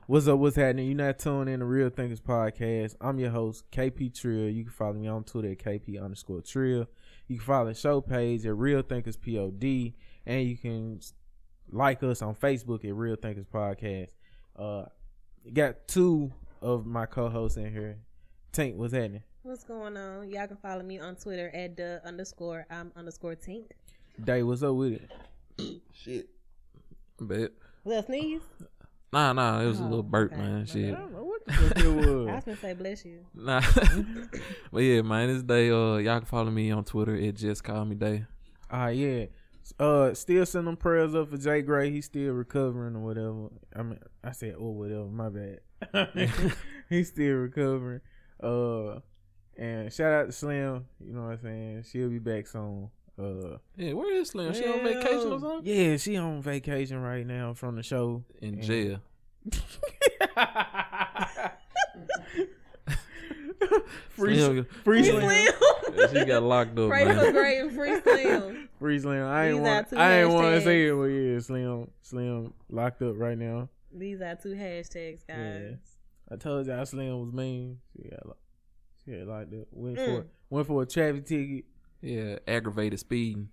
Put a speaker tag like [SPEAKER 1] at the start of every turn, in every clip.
[SPEAKER 1] What's up? What's happening? You're not tuned in to Real Thinkers Podcast. I'm your host, KP Trill. You can follow me on Twitter at KP_Trill. You can follow the show page at Real Thinkers POD. And you can like us on Facebook at Real Thinkers Podcast. Got two of my co-hosts in here. Tink, what's happening?
[SPEAKER 2] What's going on? Y'all can follow me on Twitter at _I'm_Tink.
[SPEAKER 1] Day, what's up with it?
[SPEAKER 3] Shit. Bet.
[SPEAKER 2] Little sneeze?
[SPEAKER 3] Nah, it was a little burp,
[SPEAKER 2] okay.
[SPEAKER 3] man. Shit.
[SPEAKER 1] I don't know what the fuck it was.
[SPEAKER 2] I was gonna say bless you.
[SPEAKER 3] Nah. But yeah, man, this day, y'all can follow me on Twitter at Just Call Me Day.
[SPEAKER 1] Yeah. Still send them prayers up for Jay Gray. He's still recovering or whatever. I mean, I said whatever. My bad. He's still recovering. And shout out to Slim. You know what I'm saying? She'll be back soon.
[SPEAKER 3] Yeah, where is Slim? She on vacation or something?
[SPEAKER 1] Yeah, she on vacation right now from the show.
[SPEAKER 3] In jail.
[SPEAKER 1] Free
[SPEAKER 3] Slim.
[SPEAKER 1] Slim.
[SPEAKER 3] She got locked up,
[SPEAKER 2] Pray
[SPEAKER 3] man.
[SPEAKER 2] for Gray and free Slim.
[SPEAKER 1] Free Slim. I ain't
[SPEAKER 2] These are
[SPEAKER 1] want
[SPEAKER 2] two
[SPEAKER 1] to say it,
[SPEAKER 2] hashtags.
[SPEAKER 1] but yeah, Slim locked up right now.
[SPEAKER 2] These are two hashtags, guys.
[SPEAKER 1] I told y'all Slim was mean. She got locked up. Went for a traffic ticket.
[SPEAKER 3] Yeah, aggravated speeding.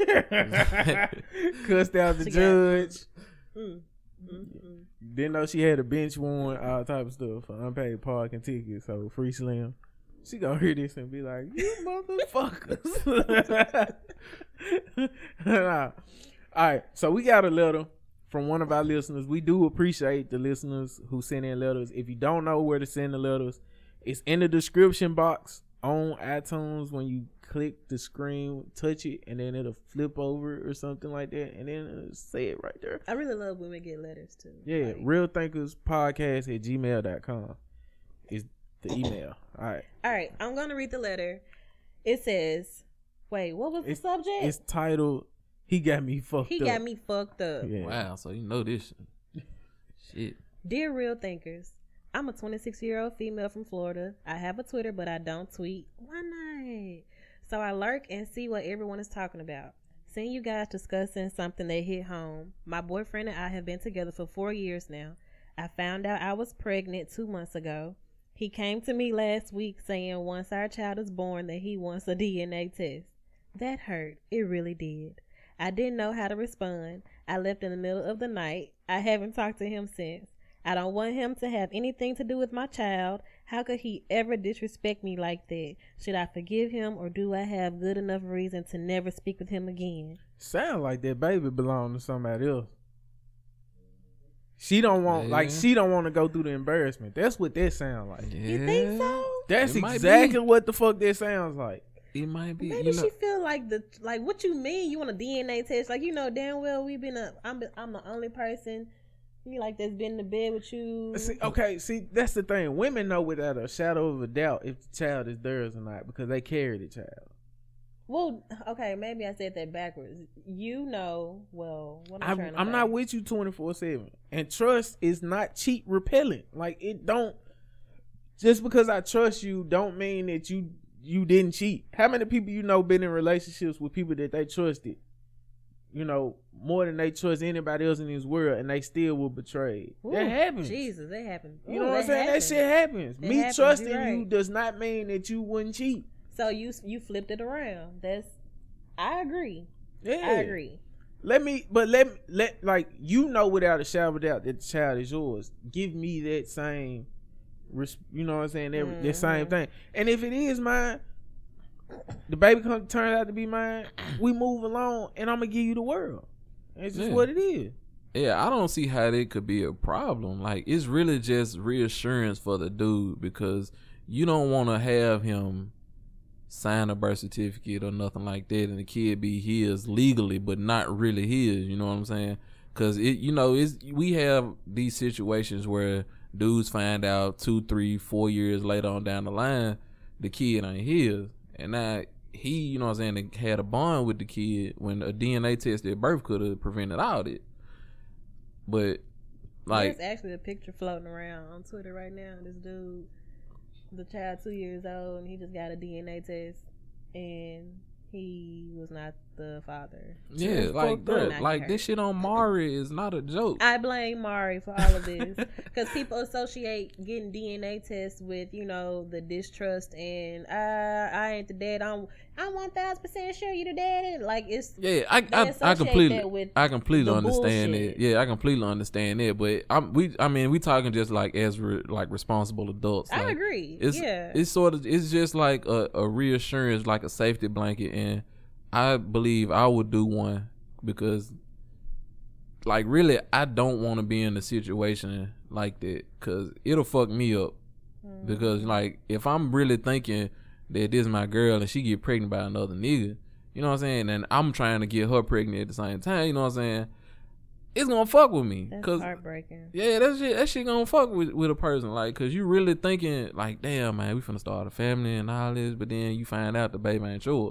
[SPEAKER 1] Cussed out the
[SPEAKER 2] She
[SPEAKER 1] judge.
[SPEAKER 2] Mm.
[SPEAKER 1] Didn't know she had a bench warrant, all type of stuff for unpaid parking tickets. So free Slim. She gonna hear this and be like, "You motherfuckers!" Nah. All right, so we got a letter from one of our listeners. We do appreciate the listeners who send in letters. If you don't know where to send the letters, it's in the description box on iTunes. When you click the screen, touch it, and then it'll flip over or something like that, and then it'll say it right there.
[SPEAKER 2] I really love when we get letters too.
[SPEAKER 1] Yeah, realthinkerspodcast@gmail.com is the email. All
[SPEAKER 2] right, I'm gonna read the letter. It says, wait, what was the subject?
[SPEAKER 1] It's titled, He Got Me Fucked Up.
[SPEAKER 2] He got me fucked up.
[SPEAKER 1] Yeah.
[SPEAKER 3] Wow, so you know this shit.
[SPEAKER 2] Dear Real Thinkers, I'm a 26-year-old female from Florida. I have a Twitter, but I don't tweet. Why not? So I lurk and see what everyone is talking about. Seeing you guys discussing something that hit home. My boyfriend and I have been together for 4 years now. I found out I was pregnant 2 months ago. He came to me last week saying once our child is born that he wants a DNA test. That hurt. It really did. I didn't know how to respond. I left in the middle of the night. I haven't talked to him since. I don't want him to have anything to do with my child. How could he ever disrespect me like that? Should I forgive him, or do I have good enough reason to never speak with him again?
[SPEAKER 1] Sound like that baby belonged to somebody else. She don't want to go through the embarrassment. That's what that sound like.
[SPEAKER 3] Yeah.
[SPEAKER 2] You think so?
[SPEAKER 1] That's
[SPEAKER 3] It might
[SPEAKER 1] exactly
[SPEAKER 3] be.
[SPEAKER 1] what the fuck that sounds like.
[SPEAKER 3] It might be.
[SPEAKER 2] Maybe she feel like what you mean? You want a DNA test? Like, you know damn well I'm the only person that's been in the bed with you.
[SPEAKER 1] See, that's the thing. Women know without a shadow of a doubt if the child is theirs or not because they carry the child.
[SPEAKER 2] Well, okay, maybe I said that backwards. What
[SPEAKER 1] I'm not with you 24/7, and trust is not cheat repellent. Like, it don't. Just because I trust you, don't mean that you didn't cheat. How many people been in relationships with people that they trusted? More than they trust anybody else in this world, and they still will betray.
[SPEAKER 2] Ooh,
[SPEAKER 1] that happens.
[SPEAKER 2] Jesus, that happened.
[SPEAKER 1] You know what I'm saying? That shit happens.
[SPEAKER 2] It
[SPEAKER 1] Me
[SPEAKER 2] happens,
[SPEAKER 1] trusting
[SPEAKER 2] you're right.
[SPEAKER 1] you does not mean that you wouldn't cheat.
[SPEAKER 2] So you flipped it around. I agree.
[SPEAKER 1] Yeah.
[SPEAKER 2] I agree.
[SPEAKER 1] Let without a shadow of a doubt that the child is yours. Give me that same, you know what I'm saying? That same thing. And if it is mine, the baby turns out to be mine, we move along, and I'm gonna give you the world. It's just what it is.
[SPEAKER 3] Yeah, I don't see how that could be a problem. Like, it's really just reassurance for the dude because you don't want to have him sign a birth certificate or nothing like that and the kid be his legally but not really his, you know what I'm saying? Because we have these situations where dudes find out 2, 3, 4 years later on down the line the kid ain't his, and now he, you know what I'm saying, had a bond with the kid when a DNA test at birth could have prevented all that. But like,
[SPEAKER 2] there's actually a picture floating around on Twitter right now. This dude, the child 2 years old, and he just got a DNA test, and he was not the father.
[SPEAKER 3] Yeah,
[SPEAKER 1] It's
[SPEAKER 3] like
[SPEAKER 1] fucked up.
[SPEAKER 3] that. Like this shit on Maury is not a joke.
[SPEAKER 2] I blame Mari for all of this because people associate getting DNA tests with, you know, the distrust and I ain't the dad. I'm 1000% sure you the dad. Like it's
[SPEAKER 3] Yeah,
[SPEAKER 2] they
[SPEAKER 3] I
[SPEAKER 2] associate that with
[SPEAKER 3] completely
[SPEAKER 2] the
[SPEAKER 3] understand
[SPEAKER 2] bullshit.
[SPEAKER 3] it. Yeah, I completely understand it. But we talking just like as responsible adults.
[SPEAKER 2] I
[SPEAKER 3] Like,
[SPEAKER 2] agree.
[SPEAKER 3] It's
[SPEAKER 2] Yeah.
[SPEAKER 3] it's sort of it's just like a reassurance, like a safety blanket, and I believe I would do one because, like, really, I don't want to be in a situation like that because it'll fuck me up. Because like if I'm really thinking that this is my girl and she get pregnant by another nigga, you know what I'm saying, and I'm trying to get her pregnant at the same time, you know what I'm saying, it's gonna fuck with me.
[SPEAKER 2] That's
[SPEAKER 3] Cause
[SPEAKER 2] heartbreaking.
[SPEAKER 3] yeah, that shit gonna fuck with a person, like, cause you really thinking like, damn man, we finna start a family and all this, but then you find out the baby ain't yours.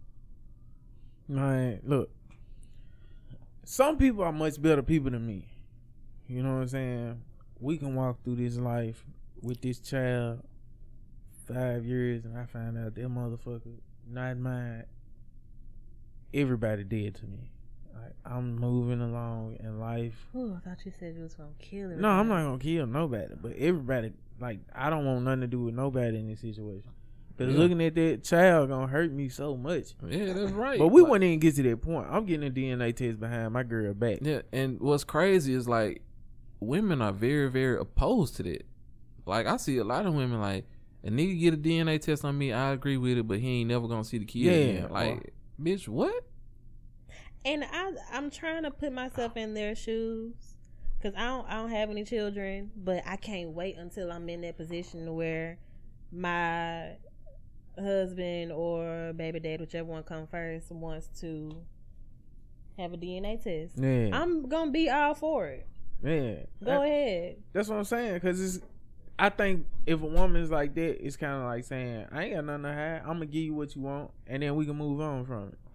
[SPEAKER 1] Man, look, some people are much better people than me. You know what I'm saying? We can walk through this life with this child 5 years and I find out that motherfucker not mine. Everybody dead to me. Like, I'm moving along in life.
[SPEAKER 2] Ooh, I thought you said you was gonna kill her.
[SPEAKER 1] No, I'm not gonna kill nobody, but everybody, like, I don't want nothing to do with nobody in this situation. Because
[SPEAKER 3] Yeah.
[SPEAKER 1] looking at that child gonna hurt me so much.
[SPEAKER 3] Yeah, that's right.
[SPEAKER 1] But we
[SPEAKER 3] Like,
[SPEAKER 1] wouldn't even get to that point. I'm getting a DNA test behind my girl back.
[SPEAKER 3] yeah, and what's crazy is like women are very, very opposed to that. Like I see a lot of women like, a nigga get a DNA test on me, I agree with it, but he ain't never gonna see the kid
[SPEAKER 1] Yeah,
[SPEAKER 3] again. Like, bitch, what?
[SPEAKER 2] And I'm trying to put myself in their shoes because I don't have any children, but I can't wait until I'm in that position where my husband or baby dad, whichever one come first, wants to have a DNA test.
[SPEAKER 1] Yeah.
[SPEAKER 2] I'm gonna be all for it.
[SPEAKER 1] Yeah.
[SPEAKER 2] Go ahead.
[SPEAKER 1] That's what I'm saying. Because I think if a woman's like that, it's kind of like saying, I ain't got nothing to hide. I'm going to give you what you want, and then we can move on from it.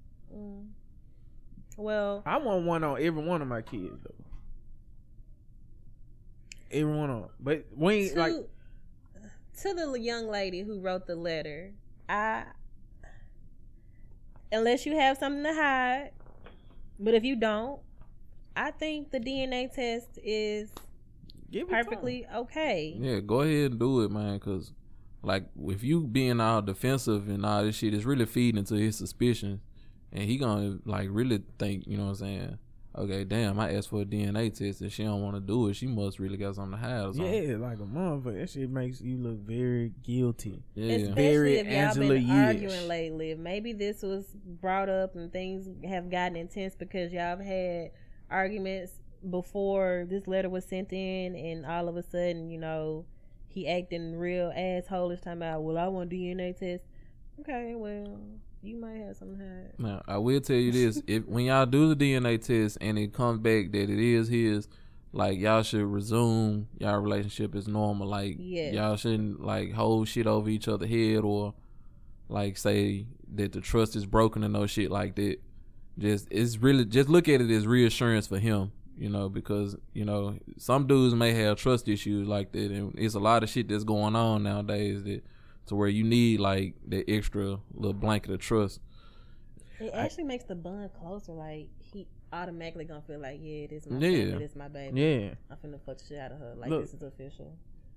[SPEAKER 2] Well,
[SPEAKER 1] I want one on every one of my kids, though. Every one of them. But we ain't like...
[SPEAKER 2] To the young lady who wrote the letter, unless you have something to hide, but if you don't, I think the DNA test is perfectly okay.
[SPEAKER 3] Yeah, go ahead and do it, man, because like if you being all defensive and all this shit, it's really feeding into his suspicions, and he gonna like really think, you know what I'm saying, okay, damn, I asked for a DNA test and she don't want to do it, she must really got something to hide or something.
[SPEAKER 1] Yeah, like a motherfucker. That shit makes you look very guilty.
[SPEAKER 3] Yeah.
[SPEAKER 2] Especially
[SPEAKER 1] Very
[SPEAKER 2] if y'all
[SPEAKER 1] Angela
[SPEAKER 2] been
[SPEAKER 1] Yee-ish.
[SPEAKER 2] arguing lately. Maybe this was brought up and things have gotten intense because y'all have had arguments before this letter was sent in, and all of a sudden, you know, he acting real assholish, talking about, well, I want DNA test. Okay, well, you might have something to hide.
[SPEAKER 3] Now, I will tell you this: if when y'all do the DNA test and it comes back that it is his, like, y'all should resume y'all relationship as normal. Like,
[SPEAKER 2] Yes.
[SPEAKER 3] y'all shouldn't like hold shit over each other's head or like say that the trust is broken and no shit like that. It's really just look at it as reassurance for him, you know, because you know some dudes may have trust issues like that, and it's a lot of shit that's going on nowadays that to where you need like that extra little blanket of trust.
[SPEAKER 2] It actually makes the bond closer. Like, he automatically gonna feel like, yeah, this is my
[SPEAKER 3] Yeah.
[SPEAKER 2] family, this is my baby.
[SPEAKER 1] Yeah.
[SPEAKER 2] I'm finna fuck the shit out of her. Like,
[SPEAKER 1] Look.
[SPEAKER 2] this is official.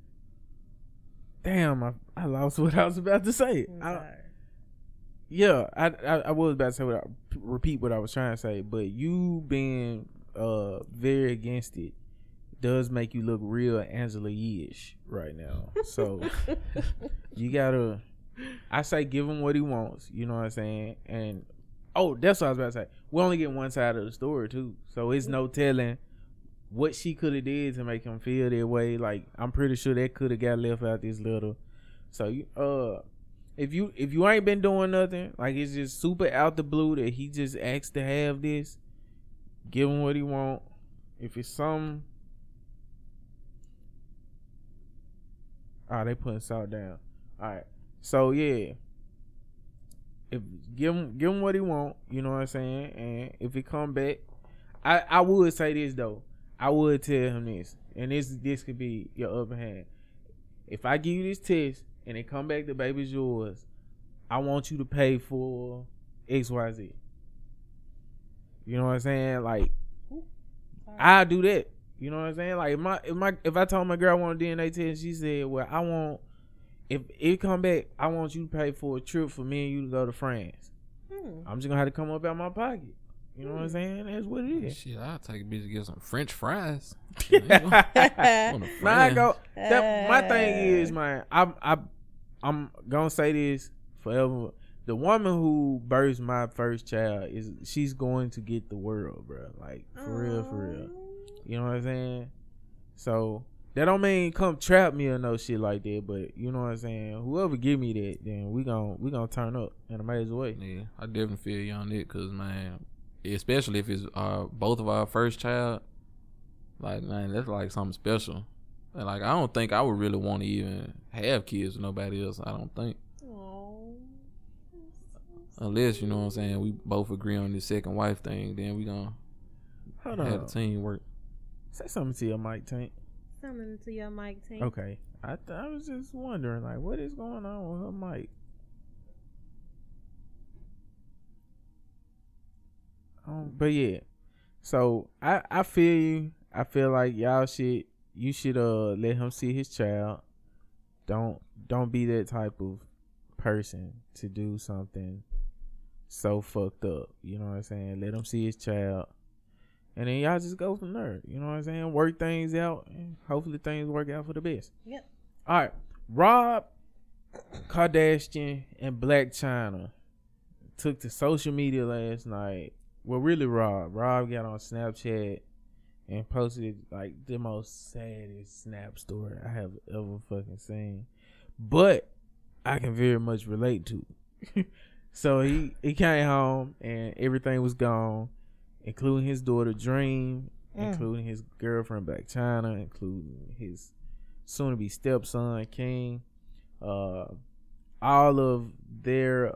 [SPEAKER 1] Damn, I lost what I was about to say.
[SPEAKER 2] I'm sorry.
[SPEAKER 1] Yeah, I was about to say repeat what I was trying to say, but you being very against it does make you look real Angela Yee-ish right now. So you gotta, I say, give him what he wants. You know what I'm saying? And that's what I was about to say. We only get one side of the story too, so it's no telling what she could have did to make him feel that way. Like, I'm pretty sure that could have got left out this little. So you if you ain't been doing nothing, like it's just super out the blue that he just asked to have this, give him what he want. If it's some, they putting salt down. All right, so yeah, if give him what he want, you know what I'm saying. And if it come back, I would say this though. I would tell him this, and this could be your upper hand. If I give you this test and it come back the baby's yours, I want you to pay for XYZ. You know what I'm saying? Like, I do that. You know what I'm saying? Like, if I told my girl I want a DNA test, she said, well, I want, if it come back, I want you to pay for a trip for me and you to go to France. I'm just gonna have to come up out my pocket. You know what I'm saying? That's what it is.
[SPEAKER 3] Shit, I'll take a bitch to get some French fries.
[SPEAKER 1] Nah, I go. My thing is, man, I'm gonna say this forever. The woman who birthed my first child she's going to get the world, bro. Like, for real. You know what I'm saying? So that don't mean come trap me or no shit like that, but you know what I'm saying? Whoever give me that, then we gonna turn up in a major way.
[SPEAKER 3] Yeah, I definitely feel you on it, cause man, especially if it's both of our first child, like, man, that's like something special. And like, I don't think I would really want to even have kids with nobody else. I don't think. Unless, you know what I'm saying, we both agree on this second wife thing, then we gonna have the team work.
[SPEAKER 1] Say something to your mic, Tank.
[SPEAKER 2] Something to your mic, Tank.
[SPEAKER 1] Okay. I was just wondering, like, what is going on with her mic? But yeah. So I feel you. I feel like you should let him see his child. Don't be that type of person to do something so fucked up. You know what I'm saying? Let him see his child. And then y'all just go from there. You know what I'm saying? Work things out. And hopefully things work out for the best.
[SPEAKER 2] Yep.
[SPEAKER 1] All right. Rob Kardashian and Blac Chyna took to social media last night. Well, really Rob. Rob got on Snapchat and posted like the most saddest snap story I have ever fucking seen. But I can very much relate to. So he came home and everything was gone, including his daughter Dream, including his girlfriend Blac Chyna, including his soon-to-be stepson King. All of their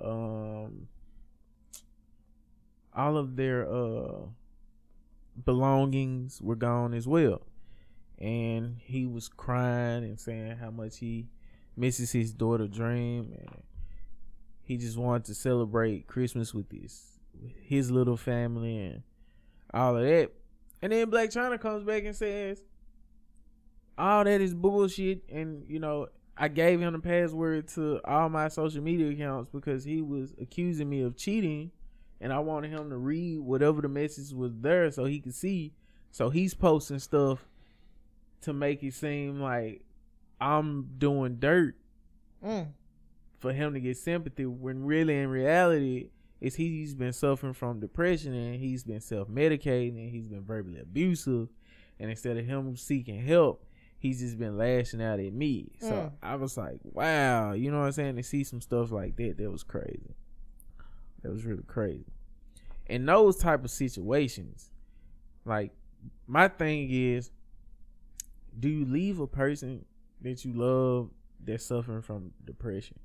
[SPEAKER 1] belongings were gone as well. And he was crying and saying how much he misses his daughter Dream, and he just wanted to celebrate Christmas with his little family and all of that. And then Blac Chyna comes back and says, all that is bullshit, and you know, I gave him the password to all my social media accounts because he was accusing me of cheating, and I wanted him to read whatever the message was there so he could see. So he's posting stuff to make it seem like I'm doing dirt for him to get sympathy, when really in reality is he's been suffering from depression and he's been self-medicating and he's been verbally abusive, and instead of him seeking help, he's just been lashing out at me. So I was like, wow, you know what I'm saying? To see some stuff like that was crazy. That was really crazy. In those type of situations, like, my thing is, do you leave a person that you love that's suffering from depression?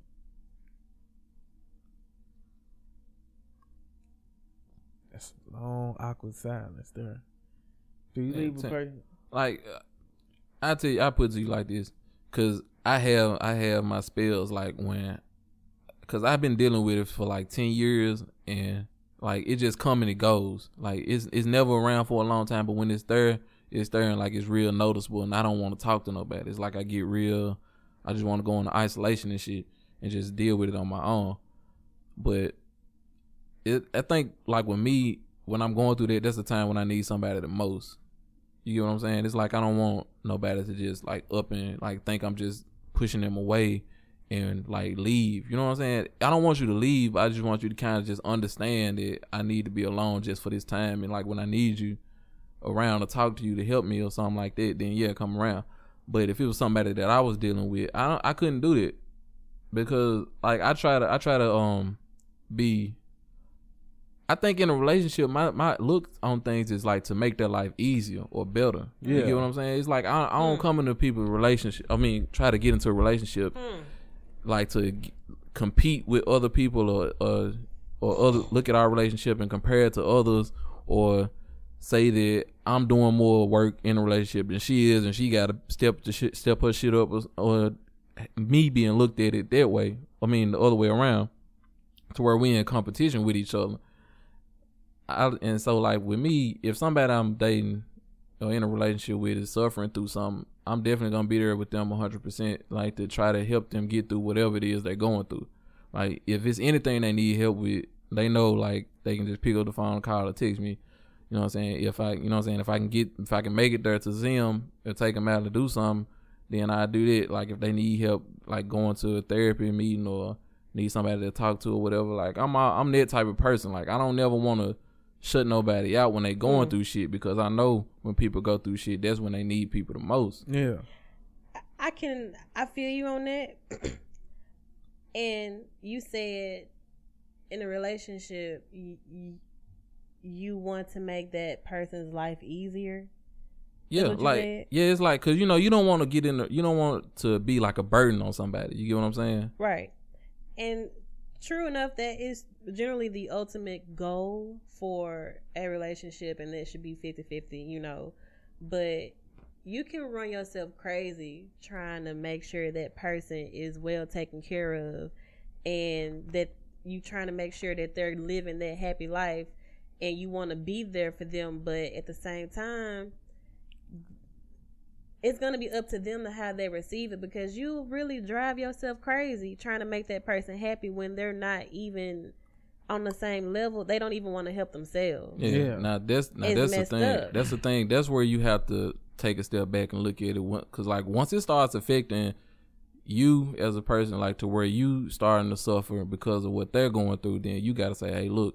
[SPEAKER 1] That's a long, awkward silence there. Do you leave a person?
[SPEAKER 3] Like, I tell you, I put it to you like this, cause I have my spells, like, cause I've been dealing with it for like 10 years, and like, it just come and it goes. Like, it's never around for a long time, but when it's there and like, it's real noticeable, and I don't want to talk to nobody. It's like I just want to go into isolation and shit and just deal with it on my own. But I think, like, with me, when I'm going through that, that's the time when I need somebody the most. You get what I'm saying? It's like, I don't want nobody to just like up and like think I'm just pushing them away and like leave. You know what I'm saying? I don't want you to leave. I just want you to kind of just understand that I need to be alone just for this time. And like, when I need you around to talk to you to help me or something like that, then yeah, come around. But if it was somebody that I was dealing with, I couldn't do that, because like, I try to be. I think in a relationship, my look on things is like to make their life easier or better. Yeah. You get what I'm saying? It's like, I don't come into people's relationship. I mean, try to get into a relationship like to compete with other people or other, look at our relationship and compare it to others, or say that I'm doing more work in a relationship than she is, and she got to step her shit up, or me being looked at it that way. I mean, the other way around, to where we in competition with each other. And so like with me, if somebody I'm dating or in a relationship with is suffering through something, I'm definitely gonna be there with them 100%, like to try to help them get through whatever it is they're going through. Like if it's anything they need help with, they know like they can just pick up the phone, call or text me. You know what I'm saying? If I can make it there to see them or take them out to do something, then I do that. Like if they need help, like going to a therapy meeting or need somebody to talk to or whatever, like I'm that type of person. Like I don't never want to shut nobody out when they going through shit, because I know when people go through shit, that's when they need people the most.
[SPEAKER 1] Yeah.
[SPEAKER 2] I feel you on that. And you said in a relationship, you want to make that person's life easier.
[SPEAKER 3] Yeah, like it's like, cause you don't want to you don't want to be like a burden on somebody. You get what I'm saying?
[SPEAKER 2] Right. And true enough, that is generally the ultimate goal for a relationship, and that should be 50-50, but you can run yourself crazy trying to make sure that person is well taken care of, and that you trying to make sure that they're living that happy life, and you want to be there for them, but at the same time, it's going to be up to them to how they receive it, because you really drive yourself crazy trying to make that person happy when they're not even on the same level. They don't even want to help themselves.
[SPEAKER 3] Yeah. Now that's the thing.
[SPEAKER 2] Up.
[SPEAKER 3] That's the thing. That's where you have to take a step back and look at it, because like once it starts affecting you as a person, like to where you starting to suffer because of what they're going through, then you got to say, hey, look,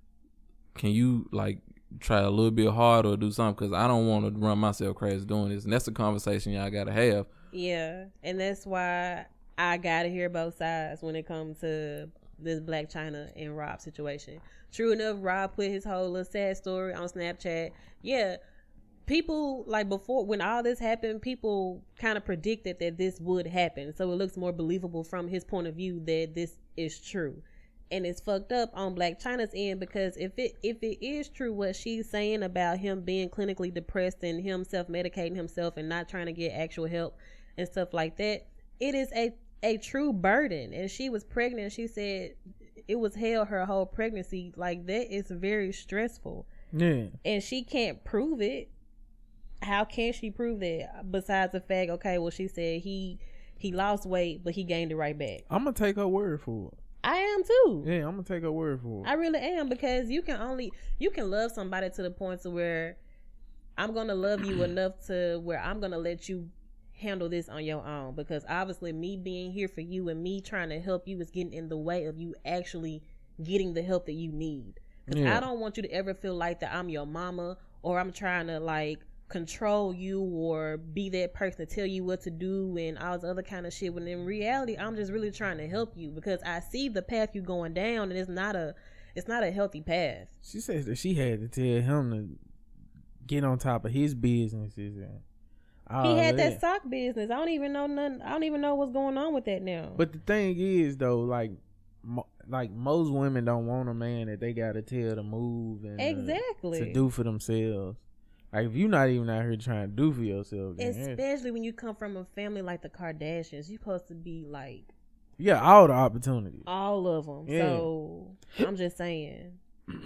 [SPEAKER 3] can you like try a little bit harder or do something, because I don't want to run myself crazy doing this. And that's the conversation y'all gotta have.
[SPEAKER 2] Yeah, and that's why I gotta hear both sides when it comes to this Blac Chyna and Rob situation. True enough, Rob put his whole little sad story on Snapchat. Yeah, people, like before, when all this happened, people kind of predicted that this would happen, so it looks more believable from his point of view that this is true. And it's fucked up on Blac Chyna's end, because if it is true what she's saying about him being clinically depressed and him self-medicating himself and not trying to get actual help and stuff like that, it is a true burden. And she was pregnant. She said it was hell her whole pregnancy. Like, that is very stressful.
[SPEAKER 1] Yeah.
[SPEAKER 2] And she can't prove it. How can she prove that besides the fact, okay, well, she said he lost weight, but he gained it right back.
[SPEAKER 1] I'm gonna take her word for it.
[SPEAKER 2] I am too.
[SPEAKER 1] Yeah, I'm gonna take her word for it.
[SPEAKER 2] I really am, because you can love somebody to the point to where I'm gonna love you enough to where I'm gonna let you handle this on your own, because obviously me being here for you and me trying to help you is getting in the way of you actually getting the help that you need. Because I don't want you to ever feel like that I'm your mama, or I'm trying to like control you or be that person to tell you what to do and all this other kind of shit, when in reality I'm just really trying to help you, because I see the path you going down, and it's not a healthy path.
[SPEAKER 1] She says that she had to tell him to get on top of his businesses, and
[SPEAKER 2] he had that sock business. I don't even know what's going on with that now.
[SPEAKER 1] But the thing is though, like most women don't want a man that they gotta tell to move and
[SPEAKER 2] exactly
[SPEAKER 1] to do for themselves. Like, if you're not even out here trying to do for yourself,
[SPEAKER 2] especially when you come from a family like the Kardashians, you're supposed to be like,
[SPEAKER 1] yeah, all the opportunities,
[SPEAKER 2] all of them. Yeah. So I'm just saying,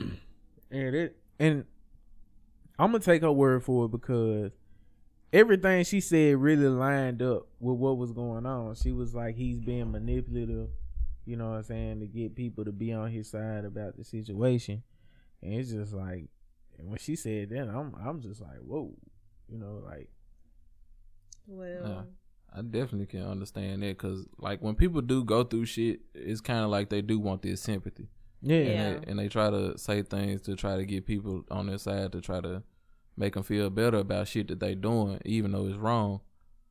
[SPEAKER 1] and I'm gonna take her word for it, because everything she said really lined up with what was going on. She was like, he's being manipulative, you know what I'm saying, to get people to be on his side about the situation, and it's just like. When she said that, I'm just like, whoa, like.
[SPEAKER 2] Well,
[SPEAKER 3] I definitely can understand that, because like when people do go through shit, it's kind of like they do want this sympathy.
[SPEAKER 1] Yeah.
[SPEAKER 3] And they try to say things to try to get people on their side, to try to make them feel better about shit that they doing, even though it's wrong.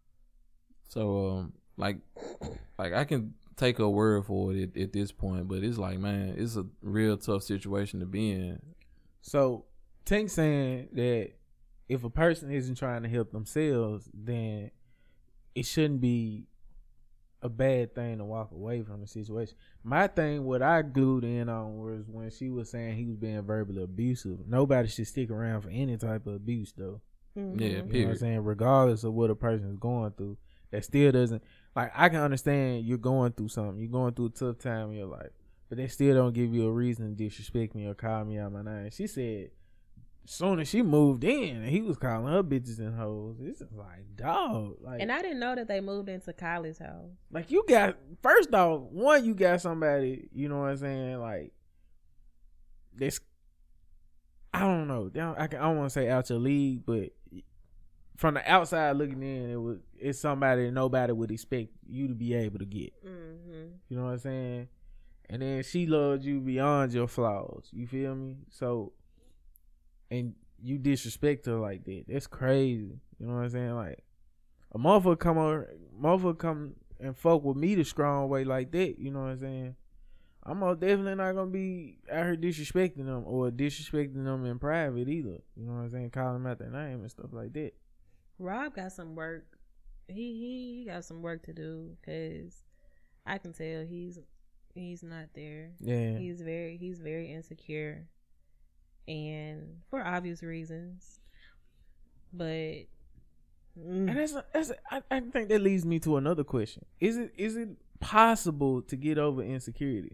[SPEAKER 3] So like I can take her word for it at this point, but it's like, man, it's a real tough situation to be in.
[SPEAKER 1] So Tank saying that if a person isn't trying to help themselves, then it shouldn't be a bad thing to walk away from the situation. My thing, what I glued in on, was when she was saying he was being verbally abusive. Nobody should stick around for any type of abuse, though.
[SPEAKER 2] Mm-hmm.
[SPEAKER 3] Yeah,
[SPEAKER 1] you know what I'm saying? Regardless of what a person is going through, that still doesn't, like, I can understand you're going through something. You're going through a tough time in your life. but they still don't give you a reason to disrespect me or call me out my name. She said, as soon as she moved in, he was calling her bitches and hoes. It's just like, dog. Like,
[SPEAKER 2] And I didn't know that they moved into Kylie's house.
[SPEAKER 1] like, you got, first off, one, you got somebody, you know what I'm saying, like, this, I don't know. I don't want to say out your league, but from the outside looking in, it's somebody that nobody would expect you to be able to get.
[SPEAKER 2] Mm-hmm.
[SPEAKER 1] You know what I'm saying? And then she loves you beyond your flaws. You feel me? So, and you disrespect her like that. That's crazy. You know what I'm saying? Like, a motherfucker come and fuck with me the strong way like that. You know what I'm saying? I'm most definitely not gonna be out here disrespecting them or disrespecting them in private either. You know what I'm saying? Calling them out their name and stuff like that.
[SPEAKER 2] Rob got some work. He got some work to do because I can tell he's not there.
[SPEAKER 1] Yeah.
[SPEAKER 2] He's very insecure, and for obvious reasons. But
[SPEAKER 1] And I think that leads me to another question. Is it possible to get over insecurity?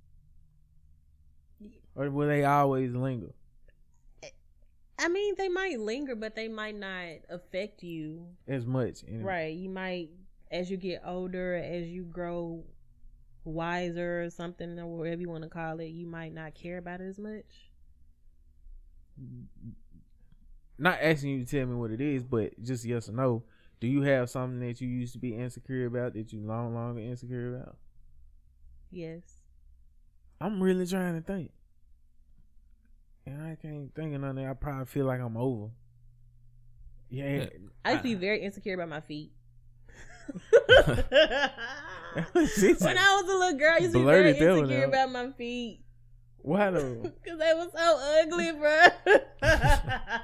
[SPEAKER 1] Or will they always linger?
[SPEAKER 2] I mean, they might linger, but they might not affect you
[SPEAKER 1] As much.
[SPEAKER 2] right. You might, as you get older, as you grow wiser or something, or whatever you want to call it, you might not care about it as much.
[SPEAKER 1] Not asking you to tell me what it is, but just yes or no. Do you have something that you used to be insecure about that you no longer insecure about?
[SPEAKER 2] Yes.
[SPEAKER 1] I'm really trying to think. And I can't think of nothing. I probably feel like I'm over. Yeah.
[SPEAKER 2] I used to be very insecure about my feet.
[SPEAKER 1] When
[SPEAKER 2] When I was a little girl, I used to be very insecure about my feet.
[SPEAKER 1] Why though?
[SPEAKER 2] Because they were so ugly, bro.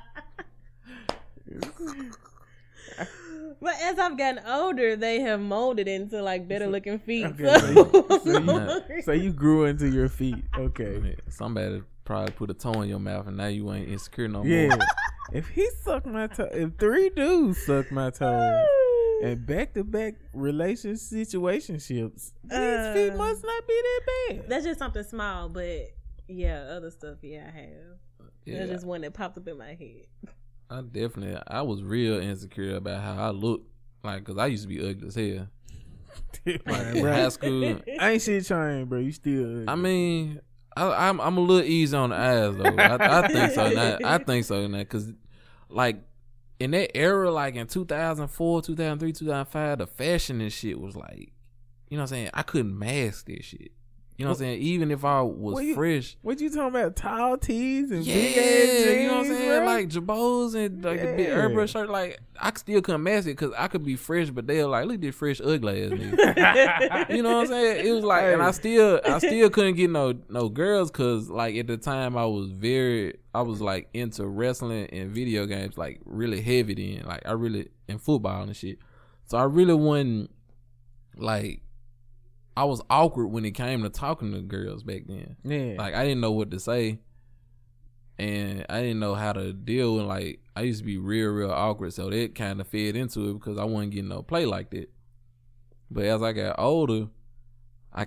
[SPEAKER 2] But as I've gotten older, they have molded into like better looking feet.
[SPEAKER 1] Okay, so you grew into your feet. Okay.
[SPEAKER 3] Somebody probably put a toe in your mouth and now you ain't insecure no
[SPEAKER 1] Yeah.
[SPEAKER 3] more.
[SPEAKER 1] If he sucked my toe, if 3 dudes sucked my toe, and back-to-back situationships, these feet must not be that bad.
[SPEAKER 2] That's just something small, but yeah, other stuff, yeah, I have.
[SPEAKER 3] Yeah.
[SPEAKER 2] That's just one that popped up in my head.
[SPEAKER 3] I was real insecure about how I looked. Like, cause I used to be ugly as hell. Like, in high school.
[SPEAKER 1] I ain't shit trying, bro. You still ugly.
[SPEAKER 3] I mean, I'm a little easy on the eyes though. I think so. I think so now, cause like in that era, like in 2004, 2003, 2005, the fashion and shit was like, you know what I'm saying? I couldn't mask that shit. You know what I'm saying? Even if I was fresh.
[SPEAKER 1] What you talking about? Tall tees and
[SPEAKER 3] Yeah,
[SPEAKER 1] big ass jeans,
[SPEAKER 3] you know what I'm saying?
[SPEAKER 1] bro?
[SPEAKER 3] Like Jabos and like the big airbrush shirt. Like I still couldn't mask it because I could be fresh, but they're like, look at this fresh ugly ass nigga. You know what I'm saying? It was like, and I still couldn't get no girls because like at the time I was like into wrestling and video games, like really heavy then, like I really in football and shit. So I really wasn't like. I was awkward when it came to talking to girls back then.
[SPEAKER 1] Yeah.
[SPEAKER 3] Like, I didn't know what to say. And I didn't know how to deal with, like, I used to be real awkward. So that kind of fed into it because I wasn't getting no play like that. But as I got older, I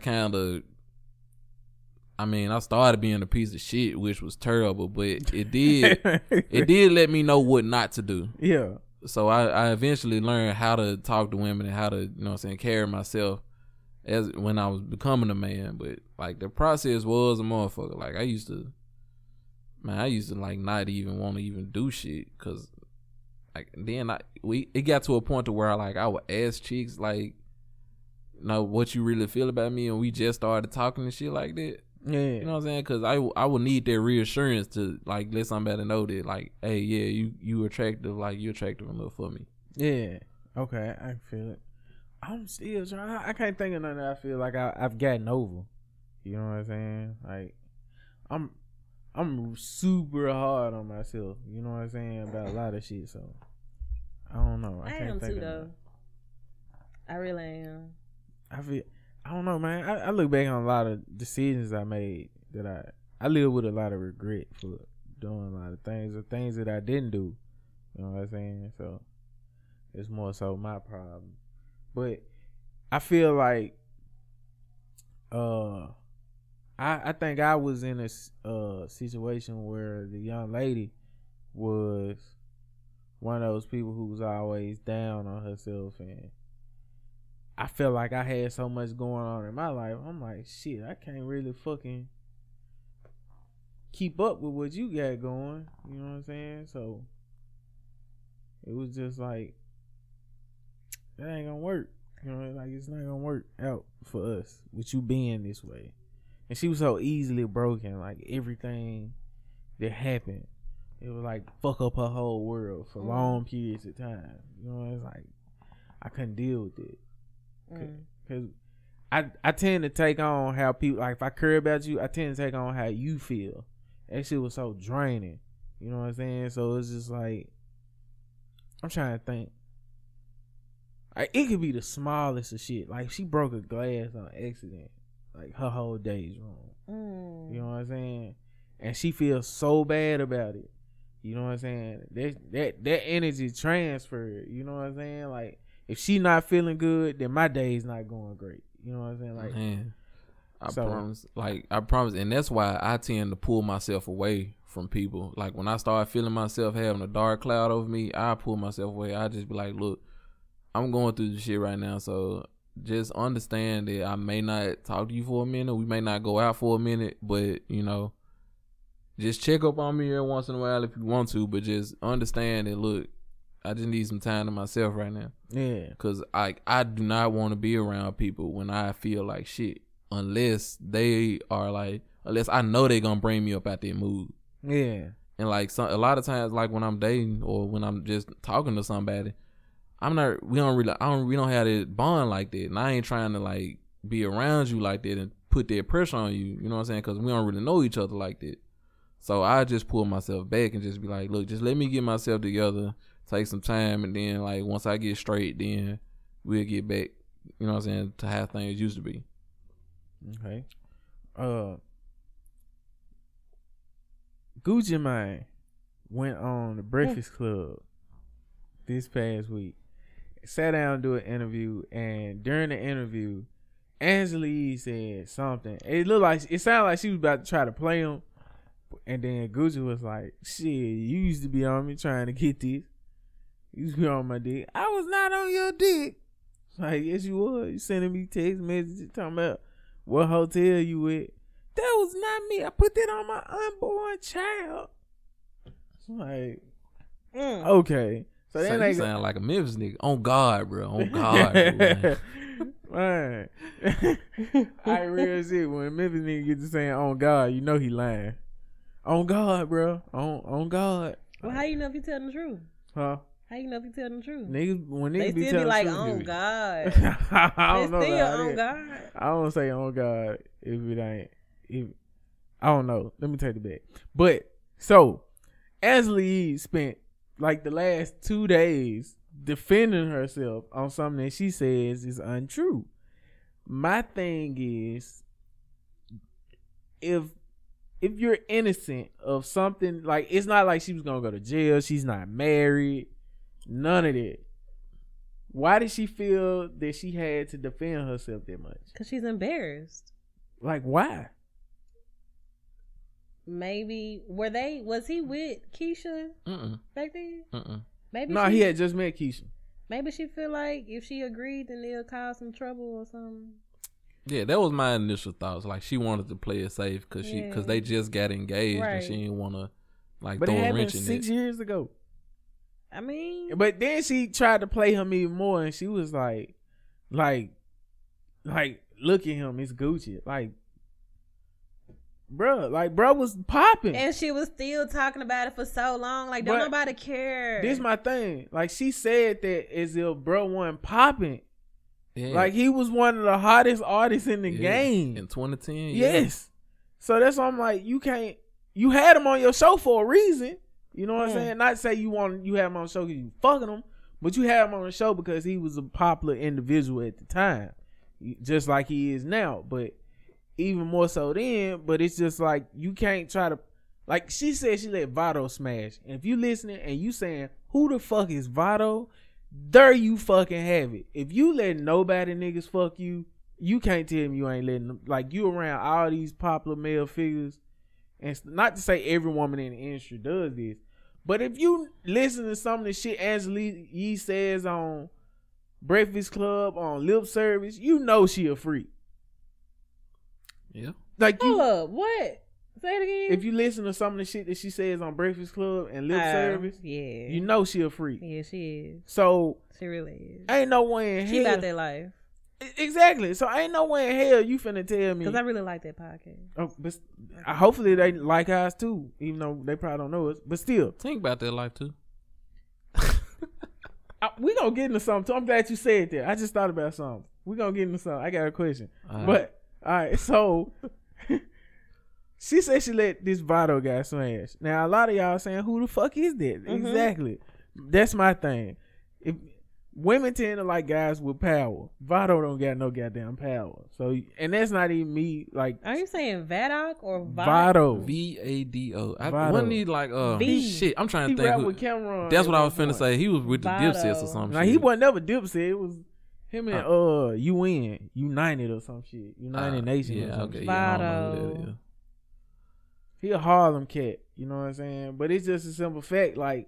[SPEAKER 3] started being a piece of shit, which was terrible. But it did let me know what not to do.
[SPEAKER 1] Yeah.
[SPEAKER 3] So I eventually learned how to talk to women and how to, you know what I'm saying, carry myself. As when I was becoming a man, but like the process was a motherfucker. Like I used to like not even want to even do shit because like then it got to a point to where I would ask chicks like, know what you really feel about me, and we just started talking and shit like that.
[SPEAKER 1] Yeah,
[SPEAKER 3] you know what I'm saying? Because I would need that reassurance to like let somebody know that like, hey, yeah, you attractive, like you attractive enough for me.
[SPEAKER 1] Yeah. Okay, I feel it. I'm still trying. I can't think of nothing that I feel like I've gotten over. You know what I'm saying? Like, I'm super hard on myself. You know what I'm saying about a lot of shit. So I don't know. I can't
[SPEAKER 2] am
[SPEAKER 1] think
[SPEAKER 2] too
[SPEAKER 1] of
[SPEAKER 2] though.
[SPEAKER 1] nothing.
[SPEAKER 2] I really am.
[SPEAKER 1] I don't know, man. I look back on a lot of decisions I made that I live with a lot of regret for doing a lot of things or things that I didn't do. You know what I'm saying? So it's more so my problem. But I feel like I I think I was in a situation where the young lady was one of those people who was always down on herself, and I felt like I had so much going on in my life. I'm like, shit, I can't really fucking keep up with what you got going. You know what I'm saying? So it was just like, that ain't gonna work. You know, like it's not gonna work out for us with you being this way. And she was so easily broken. Like everything that happened, it was like fuck up her whole world for long periods of time. You know, it's like I couldn't deal with it. Cause I tend to take on how people, like if I care about you, I tend to take on how you feel. That shit was so draining. You know what I'm saying? So it's just like, I'm trying to think. Like, it could be the smallest of shit. Like she broke a glass on accident. Like her whole day's wrong. You know what I'm saying? And she feels so bad about it. You know what I'm saying? That energy transferred. You know what I'm saying? Like if she not feeling good, then my day's not going great. You know what I'm saying? Like,
[SPEAKER 3] man, I promise, and that's why I tend to pull myself away from people. Like when I start feeling myself having a dark cloud over me, I pull myself away. I just be like, look, I'm going through this shit right now, so just understand that I may not talk to you for a minute. We may not go out for a minute, but you know, just check up on me every once in a while if you want to. But just understand that, look, I just need some time to myself right now.
[SPEAKER 1] Yeah.
[SPEAKER 3] Cause I do not want to be around people when I feel like shit, unless I know they're gonna bring me up out their mood.
[SPEAKER 1] Yeah.
[SPEAKER 3] And like a lot of times, like when I'm dating or when I'm just talking to somebody, we don't have that bond like that. And I ain't trying to like be around you like that and put that pressure on you. You know what I'm saying? Cause we don't really know each other like that. So I just pull myself back and just be like, look, just let me get myself together, take some time, and then like once I get straight, then we'll get back, you know what I'm saying, to how things used to be.
[SPEAKER 1] Okay. Gucci Mane went on the Breakfast Club this past week. Sat down to do an interview, and during the interview, Angela Yee said something. It sounded like she was about to try to play him, and then Gucci was like, "Shit, you used to be on me trying to get this. You used to be on my dick. I was not on your dick." Like, yes, you was. You sending me text messages talking about what hotel you at. That was not me. I put that on my unborn child. Like, okay. So then
[SPEAKER 3] you sound like a Memphis nigga. On God, bro. On God, bro,
[SPEAKER 1] man. I real shit. When Memphis nigga get to saying on God, you know he lying. On God, bro. On God.
[SPEAKER 2] Well, how you know if you telling the truth?
[SPEAKER 1] Huh?
[SPEAKER 2] How you know if you telling the truth?
[SPEAKER 1] Niggas, when niggas
[SPEAKER 2] they
[SPEAKER 1] be
[SPEAKER 2] still
[SPEAKER 1] telling
[SPEAKER 2] be like,
[SPEAKER 1] the truth,
[SPEAKER 2] on God.
[SPEAKER 1] I don't know.
[SPEAKER 2] They still on God.
[SPEAKER 1] I don't say on God if it ain't. I don't know. Let me take it back. But so, Angela Yee spent like the last 2 days defending herself on something that she says is untrue. My thing is, if you're innocent of something, like, it's not like she was gonna go to jail, she's not married, none of that. Why did she feel that she had to defend herself that much?
[SPEAKER 2] Because she's embarrassed.
[SPEAKER 1] Like, why?
[SPEAKER 2] Maybe was he with Keisha back then? Maybe
[SPEAKER 1] he had just met Keisha.
[SPEAKER 2] Maybe she feel like if she agreed, then they'll cause some trouble or something.
[SPEAKER 3] Yeah, that was my initial thoughts. Like she wanted to play it safe because they just got engaged and she didn't want to like throw a wrench in it.
[SPEAKER 1] 6 years ago.
[SPEAKER 2] I mean,
[SPEAKER 1] but then she tried to play him even more, and she was like, look at him, it's Gucci, like. Bruh was popping.
[SPEAKER 2] And she was still talking about it for so long. Like, don't nobody care.
[SPEAKER 1] This my thing. Like, she said that as if bro wasn't popping.
[SPEAKER 3] Yeah.
[SPEAKER 1] Like, he was one of the hottest artists in the game.
[SPEAKER 3] In 2010?
[SPEAKER 1] Yes. So that's why I'm like, you had him on your show for a reason. You know what I'm saying? Not say you have him on the show because you fucking him, but you had him on the show because he was a popular individual at the time. Just like he is now. But even more so then, but it's just like you can't try to, like she said she let Vado smash. And if you listening and you saying, who the fuck is Vado? There you fucking have it. If you let nobody niggas fuck you, you can't tell me you ain't letting them. Like, you around all these popular male figures, and not to say every woman in the industry does this, but if you listen to some of the shit Angela Yee says on Breakfast Club, on Lip Service, you know she a freak.
[SPEAKER 3] Yeah.
[SPEAKER 1] Like,
[SPEAKER 2] Hold up, what? Say it again.
[SPEAKER 1] if you listen to some of the shit that she says on Breakfast Club and Lip Service,
[SPEAKER 2] yeah,
[SPEAKER 1] you know she a freak.
[SPEAKER 2] yeah, she is.
[SPEAKER 1] So
[SPEAKER 2] She really is.
[SPEAKER 1] ain't no way in
[SPEAKER 2] She
[SPEAKER 1] hell.
[SPEAKER 2] about that life.
[SPEAKER 1] Exactly. So ain't no way in hell you finna tell me.
[SPEAKER 2] Because I really like that podcast.
[SPEAKER 1] Oh, but hopefully they like ours too, even though they probably don't know us. But still,
[SPEAKER 3] Think about that life too.
[SPEAKER 1] we gonna get into something. I'm glad you said that. I just thought about something. We gonna get into something. I got a question. But all right, so she said she let this Vado guy smash. Now a lot of y'all saying, who the fuck is that?
[SPEAKER 2] Mm-hmm.
[SPEAKER 1] Exactly. That's my thing. If women tend to like guys with power, Vado don't got no goddamn power. So, and that's not even me. Like,
[SPEAKER 2] Are you saying Vadok or
[SPEAKER 1] Vado.
[SPEAKER 3] Vado.
[SPEAKER 1] Vado.
[SPEAKER 3] Wasn't he like
[SPEAKER 2] V.
[SPEAKER 3] shit? I'm trying
[SPEAKER 1] He
[SPEAKER 3] to think.
[SPEAKER 1] rap
[SPEAKER 3] Who,
[SPEAKER 1] with Cameron.
[SPEAKER 3] that's what
[SPEAKER 1] at
[SPEAKER 3] I was
[SPEAKER 1] one
[SPEAKER 3] finna
[SPEAKER 1] point.
[SPEAKER 3] say. He was with the
[SPEAKER 2] Vado.
[SPEAKER 3] Dipsets or something.
[SPEAKER 1] Now he wasn't never Dipset. It was him and United or some shit. United Nations.
[SPEAKER 3] Yeah,
[SPEAKER 1] or some
[SPEAKER 3] okay.
[SPEAKER 1] shit.
[SPEAKER 3] Yeah, I don't know who
[SPEAKER 2] Vado.
[SPEAKER 3] that is.
[SPEAKER 1] He a Harlem cat. You know what I'm saying? But it's just a simple fact. Like,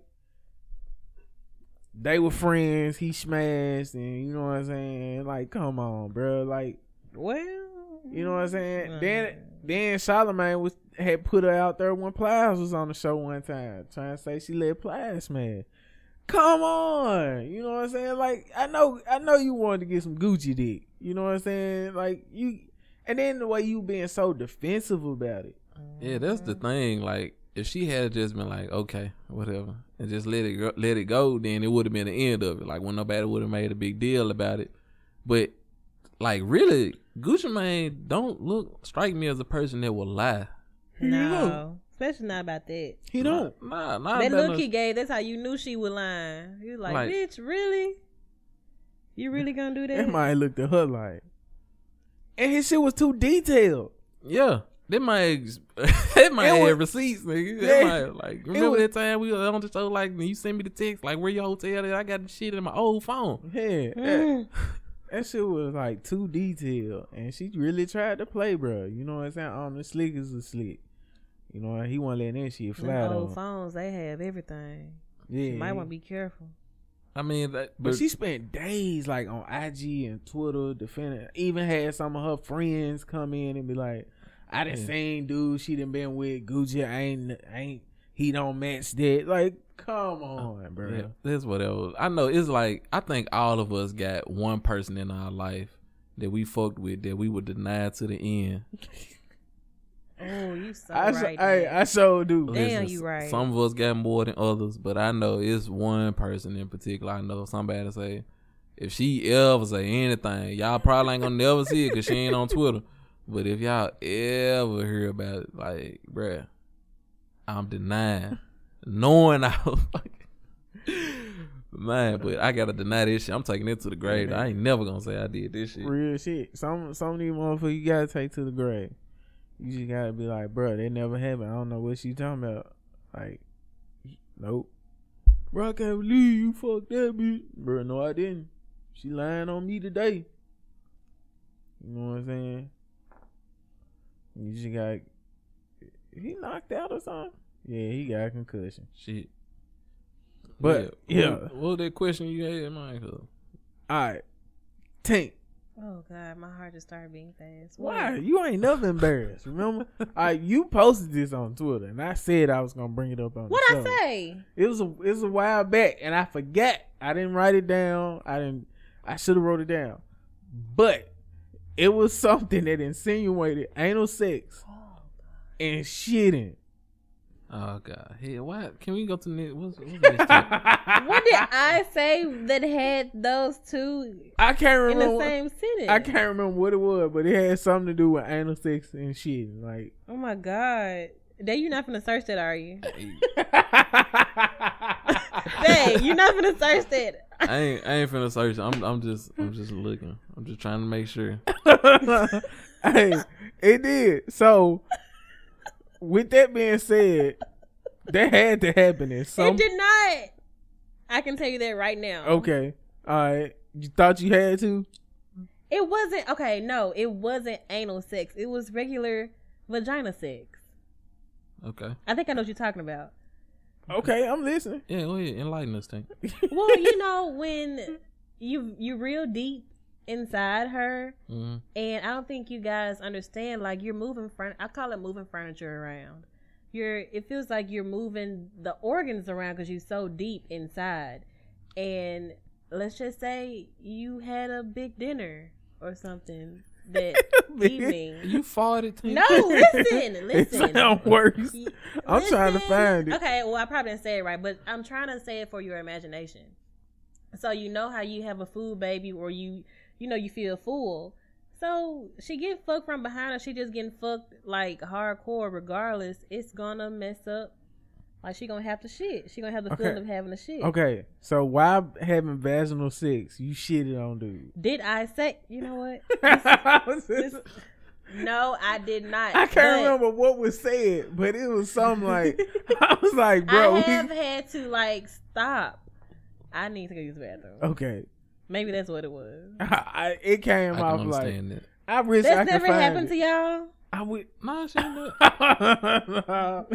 [SPEAKER 1] they were friends. He smashed, and you know what I'm saying? Like, come on, bro. Like,
[SPEAKER 2] Well,
[SPEAKER 1] you know what I'm saying? Then Charlamagne had put her out there when Plies was on the show one time, trying to say she let Plies smash. Come on, you know what I'm saying? Like, I know you wanted to get some Gucci dick. You know what I'm saying? Like, you, and then the way you being so defensive about it.
[SPEAKER 3] Yeah, that's the thing. Like, if she had just been like, okay, whatever, and just let it go, then it would have been the end of it. Like, when nobody would have made a big deal about it. But like, really, Gucci Mane don't strike me as a person that will lie.
[SPEAKER 2] no, especially not about that.
[SPEAKER 1] He don't.
[SPEAKER 3] Nah.
[SPEAKER 2] That look he gave, that's how you knew she was lying. He was like, bitch, really? You really gonna do that?
[SPEAKER 1] That might looked at her like, and his shit was too detailed.
[SPEAKER 3] Yeah. They might have receipts, nigga. They might, like, remember that time we were on the show, like, when you sent me the text, like, where your hotel at? I got the shit in my old phone.
[SPEAKER 1] Yeah. That shit was like too detailed, and she really tried to play, bro. You know what I'm saying? On the slick is a slick. You know, he wasn't letting that shit fly.
[SPEAKER 2] Them old phones, they have everything.
[SPEAKER 1] Yeah,
[SPEAKER 2] You might want to be careful.
[SPEAKER 3] I mean,
[SPEAKER 1] but she spent days like on IG and Twitter defending. Even had some of her friends come in and be like, "I done seen dude she done been with Gucci. Ain't he don't match that." Like, come on, bro.
[SPEAKER 3] Yeah, that's whatever. I know it's like, I think all of us got one person in our life that we fucked with that we would deny to the end.
[SPEAKER 2] Oh, you so
[SPEAKER 1] right.
[SPEAKER 2] man.
[SPEAKER 1] I so do.
[SPEAKER 2] Damn, you right.
[SPEAKER 3] Some of us got more than others, but I know it's one person in particular. I know somebody say, if she ever say anything, y'all probably ain't gonna never see it because she ain't on Twitter. But if y'all ever hear about it, like, bruh, I'm denying, knowing I was man, but I gotta deny this shit. I'm taking it to the grave. I ain't never gonna say I did this shit.
[SPEAKER 1] Real shit. Some of these motherfuckers you gotta take to the grave. You just gotta be like, bro, that never happened. I don't know what she talking about. Like, nope. Bro, I can't believe you fucked that bitch. Bro, no, I didn't. She lying on me today. You know what I'm saying? You just got. He knocked out or something? Yeah, he got a concussion.
[SPEAKER 3] Shit.
[SPEAKER 1] But yeah.
[SPEAKER 3] What was that question you had in mind?
[SPEAKER 1] Alright. Tank.
[SPEAKER 2] Oh God, my heart just started beating fast.
[SPEAKER 1] Why? You ain't never embarrassed, remember? You posted this on Twitter, and I said I was gonna bring it up on
[SPEAKER 2] What
[SPEAKER 1] the show.
[SPEAKER 2] I say?
[SPEAKER 1] It was a while back, and I forgot. I didn't write it down. I should have wrote it down, but it was something that insinuated anal sex and shitting.
[SPEAKER 3] Oh God! Hey, what? Can we go to the what's next?
[SPEAKER 2] What did I say that had those two
[SPEAKER 1] I can't
[SPEAKER 2] in
[SPEAKER 1] remember.
[SPEAKER 2] the same sentence?
[SPEAKER 1] I can't remember what it was, but it had something to do with anal sex and shitting. Like,
[SPEAKER 2] Oh my God. Dang, you're not finna search that, are you? Dang, you're not finna search that.
[SPEAKER 3] I ain't finna search. I'm just looking. I'm just trying to make sure.
[SPEAKER 1] Hey, it did. So, with that being said, that had to happen in some.
[SPEAKER 2] It did not. I can tell you that right now.
[SPEAKER 1] Okay, all right. You thought you had to?
[SPEAKER 2] It wasn't okay. No, it wasn't anal sex. It was regular vagina sex.
[SPEAKER 3] Okay.
[SPEAKER 2] I think I know what you're talking about.
[SPEAKER 1] Okay, I'm listening.
[SPEAKER 3] Yeah, go ahead. Enlighten us, Tank.
[SPEAKER 2] Well, you know when you real deep inside her,
[SPEAKER 3] Mhm.
[SPEAKER 2] and I don't think you guys understand. Like you're moving I call it moving furniture around. It feels like you're moving the organs around because you're so deep inside. And let's just say you had a big dinner or something that evening.
[SPEAKER 3] You farted, Tank?
[SPEAKER 2] No, listen.
[SPEAKER 1] It sound worse.
[SPEAKER 2] Y-
[SPEAKER 1] I'm trying to
[SPEAKER 2] listen.
[SPEAKER 1] find it.
[SPEAKER 2] Okay, well, I probably didn't say it right, but I'm trying to say it for your imagination. So you know how you have a food baby, or you feel full. So she get fucked from behind, or she just getting fucked like hardcore. Regardless, it's gonna mess up. Like she gonna have to shit. She gonna have the
[SPEAKER 1] Okay.
[SPEAKER 2] feeling of having to shit.
[SPEAKER 1] Okay, so while having vaginal sex, you shitted on dude.
[SPEAKER 2] Did I say? You know what?
[SPEAKER 1] This-
[SPEAKER 2] No, I did not.
[SPEAKER 1] I can't
[SPEAKER 2] But
[SPEAKER 1] remember what was said, but it was something like I was like, bro.
[SPEAKER 2] I have had to like stop. I need to go use the bathroom.
[SPEAKER 1] Okay,
[SPEAKER 2] Maybe that's what it was.
[SPEAKER 1] it came
[SPEAKER 3] I
[SPEAKER 1] off
[SPEAKER 3] can
[SPEAKER 1] like
[SPEAKER 3] understand that.
[SPEAKER 1] I wish I
[SPEAKER 2] That's
[SPEAKER 1] could
[SPEAKER 2] never
[SPEAKER 1] find
[SPEAKER 2] happened
[SPEAKER 1] it.
[SPEAKER 2] to y'all.
[SPEAKER 1] I would.
[SPEAKER 3] Nah, she ain't that.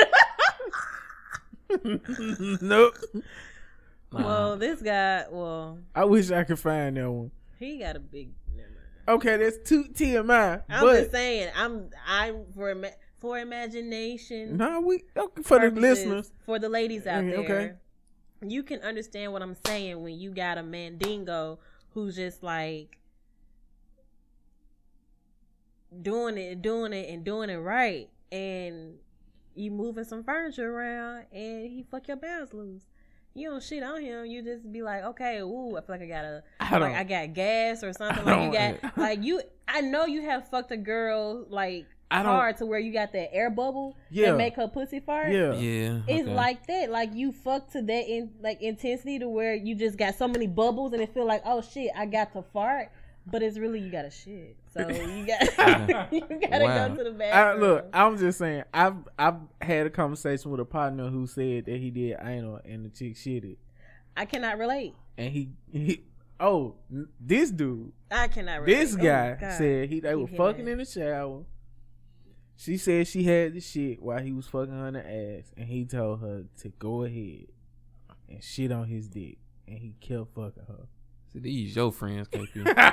[SPEAKER 1] Nope.
[SPEAKER 3] Nah.
[SPEAKER 2] Well, this guy,
[SPEAKER 1] I wish I could find that one.
[SPEAKER 2] he got a big. Never mind.
[SPEAKER 1] Okay, that's too TMI.
[SPEAKER 2] I'm
[SPEAKER 1] but
[SPEAKER 2] just saying. I'm for imagination.
[SPEAKER 1] no, we okay, for the
[SPEAKER 2] purposes,
[SPEAKER 1] listeners.
[SPEAKER 2] for the ladies out there.
[SPEAKER 1] Okay.
[SPEAKER 2] You can understand what I'm saying when you got a mandingo who's just like doing it right, and you moving some furniture around, and he fuck your balls loose. You don't shit on him. You just be like, okay, ooh, I feel like I got gas or something. Like you got like you. I know you have fucked a girl like hard to where you got that air bubble that make her pussy fart.
[SPEAKER 1] Yeah.
[SPEAKER 3] Yeah.
[SPEAKER 2] It's
[SPEAKER 3] okay.
[SPEAKER 2] like that. Like you fuck to that intensity to where you just got so many bubbles and it feel like, oh shit, I got to fart, but it's really you gotta shit. So you got you gotta
[SPEAKER 3] Wow.
[SPEAKER 2] go to the bathroom.
[SPEAKER 1] Look, I'm just saying. I've had a conversation with a partner who said that he did anal and the chick shitted,
[SPEAKER 2] I cannot relate.
[SPEAKER 1] and he this dude,
[SPEAKER 2] I cannot relate.
[SPEAKER 1] this
[SPEAKER 2] Oh,
[SPEAKER 1] guy
[SPEAKER 2] God.
[SPEAKER 1] said they were
[SPEAKER 2] Keep
[SPEAKER 1] fucking
[SPEAKER 2] hearing
[SPEAKER 1] in the shower. She said she had the shit while he was fucking her in the ass, and he told her to go ahead and shit on his dick, and he kept fucking her.
[SPEAKER 3] See, these your friends, KP.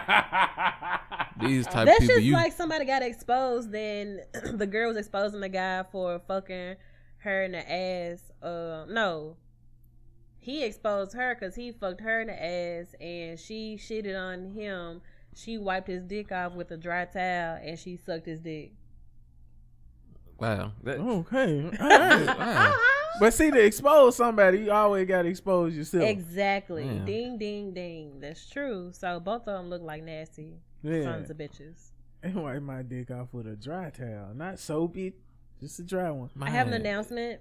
[SPEAKER 3] These type of
[SPEAKER 2] That's
[SPEAKER 3] people.
[SPEAKER 2] just
[SPEAKER 3] You
[SPEAKER 2] like somebody got exposed, then the girl was exposing the guy for fucking her in the ass. No. He exposed her because he fucked her in the ass and she shitted on him. She wiped his dick off with a dry towel and she sucked his dick.
[SPEAKER 3] wow. That,
[SPEAKER 1] Okay, all right.
[SPEAKER 3] wow.
[SPEAKER 1] But see, to expose somebody, you always got to expose yourself.
[SPEAKER 2] Exactly.
[SPEAKER 3] Yeah.
[SPEAKER 2] Ding, ding, ding. That's true. So both of them look like nasty
[SPEAKER 1] Yeah.
[SPEAKER 2] sons of bitches.
[SPEAKER 1] And wipe my dick off with a dry towel, not soapy, just a dry one.
[SPEAKER 2] I have an
[SPEAKER 3] Man.
[SPEAKER 2] announcement.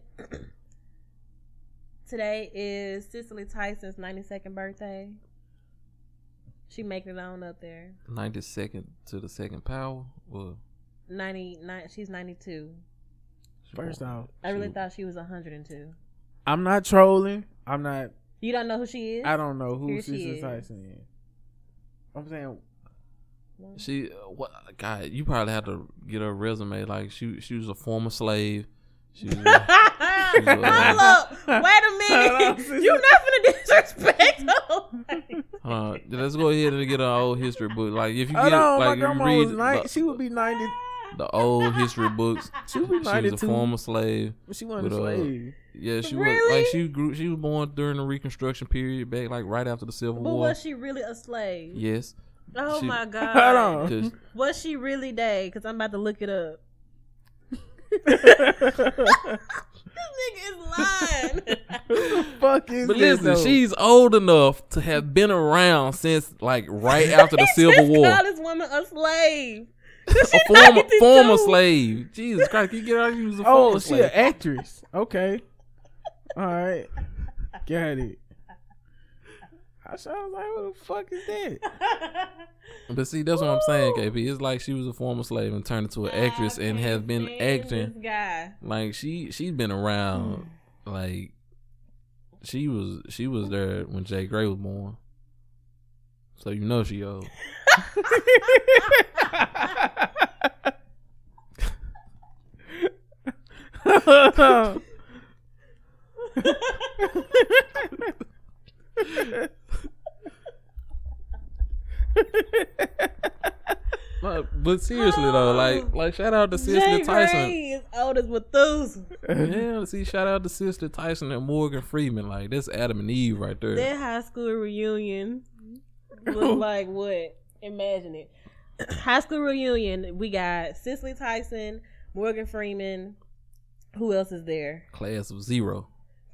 [SPEAKER 2] Today is Cicely Tyson's 92nd birthday. She making it on up there.
[SPEAKER 3] 92nd to the second power. Well,
[SPEAKER 2] 99. She's 92.
[SPEAKER 1] First off,
[SPEAKER 2] I really thought she was 102.
[SPEAKER 1] I'm not trolling. I'm not.
[SPEAKER 2] You don't know who she is?
[SPEAKER 1] I don't know who
[SPEAKER 2] Here she
[SPEAKER 1] Cicely
[SPEAKER 2] is.
[SPEAKER 1] Tyson is. I'm saying,
[SPEAKER 3] she what? God, you probably have to get her resume. Like she was a former slave. She was.
[SPEAKER 2] Hold up. Wait a minute. You not finna disrespect her.
[SPEAKER 3] Let's go ahead and get an old history book. Like if you
[SPEAKER 1] hold
[SPEAKER 3] get
[SPEAKER 1] on,
[SPEAKER 3] like
[SPEAKER 1] my
[SPEAKER 3] if you
[SPEAKER 1] grandma
[SPEAKER 3] read
[SPEAKER 1] was she would be 90.
[SPEAKER 3] the old history books.
[SPEAKER 1] She would be
[SPEAKER 3] She was
[SPEAKER 1] 92.
[SPEAKER 3] a former slave.
[SPEAKER 1] She wasn't
[SPEAKER 3] with,
[SPEAKER 1] a slave.
[SPEAKER 3] Yeah, she
[SPEAKER 2] Really?
[SPEAKER 3] was like she grew. She was born during the Reconstruction period, back like right after the Civil
[SPEAKER 2] But
[SPEAKER 3] War.
[SPEAKER 2] was she really a slave?
[SPEAKER 3] Yes.
[SPEAKER 2] Oh
[SPEAKER 3] She-
[SPEAKER 2] my God.
[SPEAKER 1] Hold on.
[SPEAKER 3] 'Cause
[SPEAKER 2] Was she really dead? Because I'm about to look it up. This nigga is lying.
[SPEAKER 1] Who the fuck is
[SPEAKER 3] But
[SPEAKER 1] this?
[SPEAKER 3] listen,
[SPEAKER 1] though?
[SPEAKER 3] she's old enough to have been around since like right after the Civil
[SPEAKER 2] Just
[SPEAKER 3] War.
[SPEAKER 2] call this woman a slave.
[SPEAKER 3] A former slave. Jesus Christ, can you get out? She was a former
[SPEAKER 1] Oh, she
[SPEAKER 3] slave.
[SPEAKER 1] an actress. Okay. All right. Got it. I was like, what the fuck is that?
[SPEAKER 3] But see, that's what I'm saying, KP. It's like she was a former slave and turned into an actress and has been acting.
[SPEAKER 2] This guy.
[SPEAKER 3] Like she's been around. Like she was there when Jay Gray was born. So you know she old. But seriously though, like shout out to Cicely
[SPEAKER 2] Jay
[SPEAKER 3] Tyson.
[SPEAKER 2] Gray is old as Methuselah.
[SPEAKER 3] Yeah, see, shout out to Cicely Tyson and Morgan Freeman. Like that's Adam and Eve right there.
[SPEAKER 2] That high school reunion was like what? Imagine it. High school reunion. We got Cicely Tyson, Morgan Freeman. Who else is there?
[SPEAKER 3] Class of 0.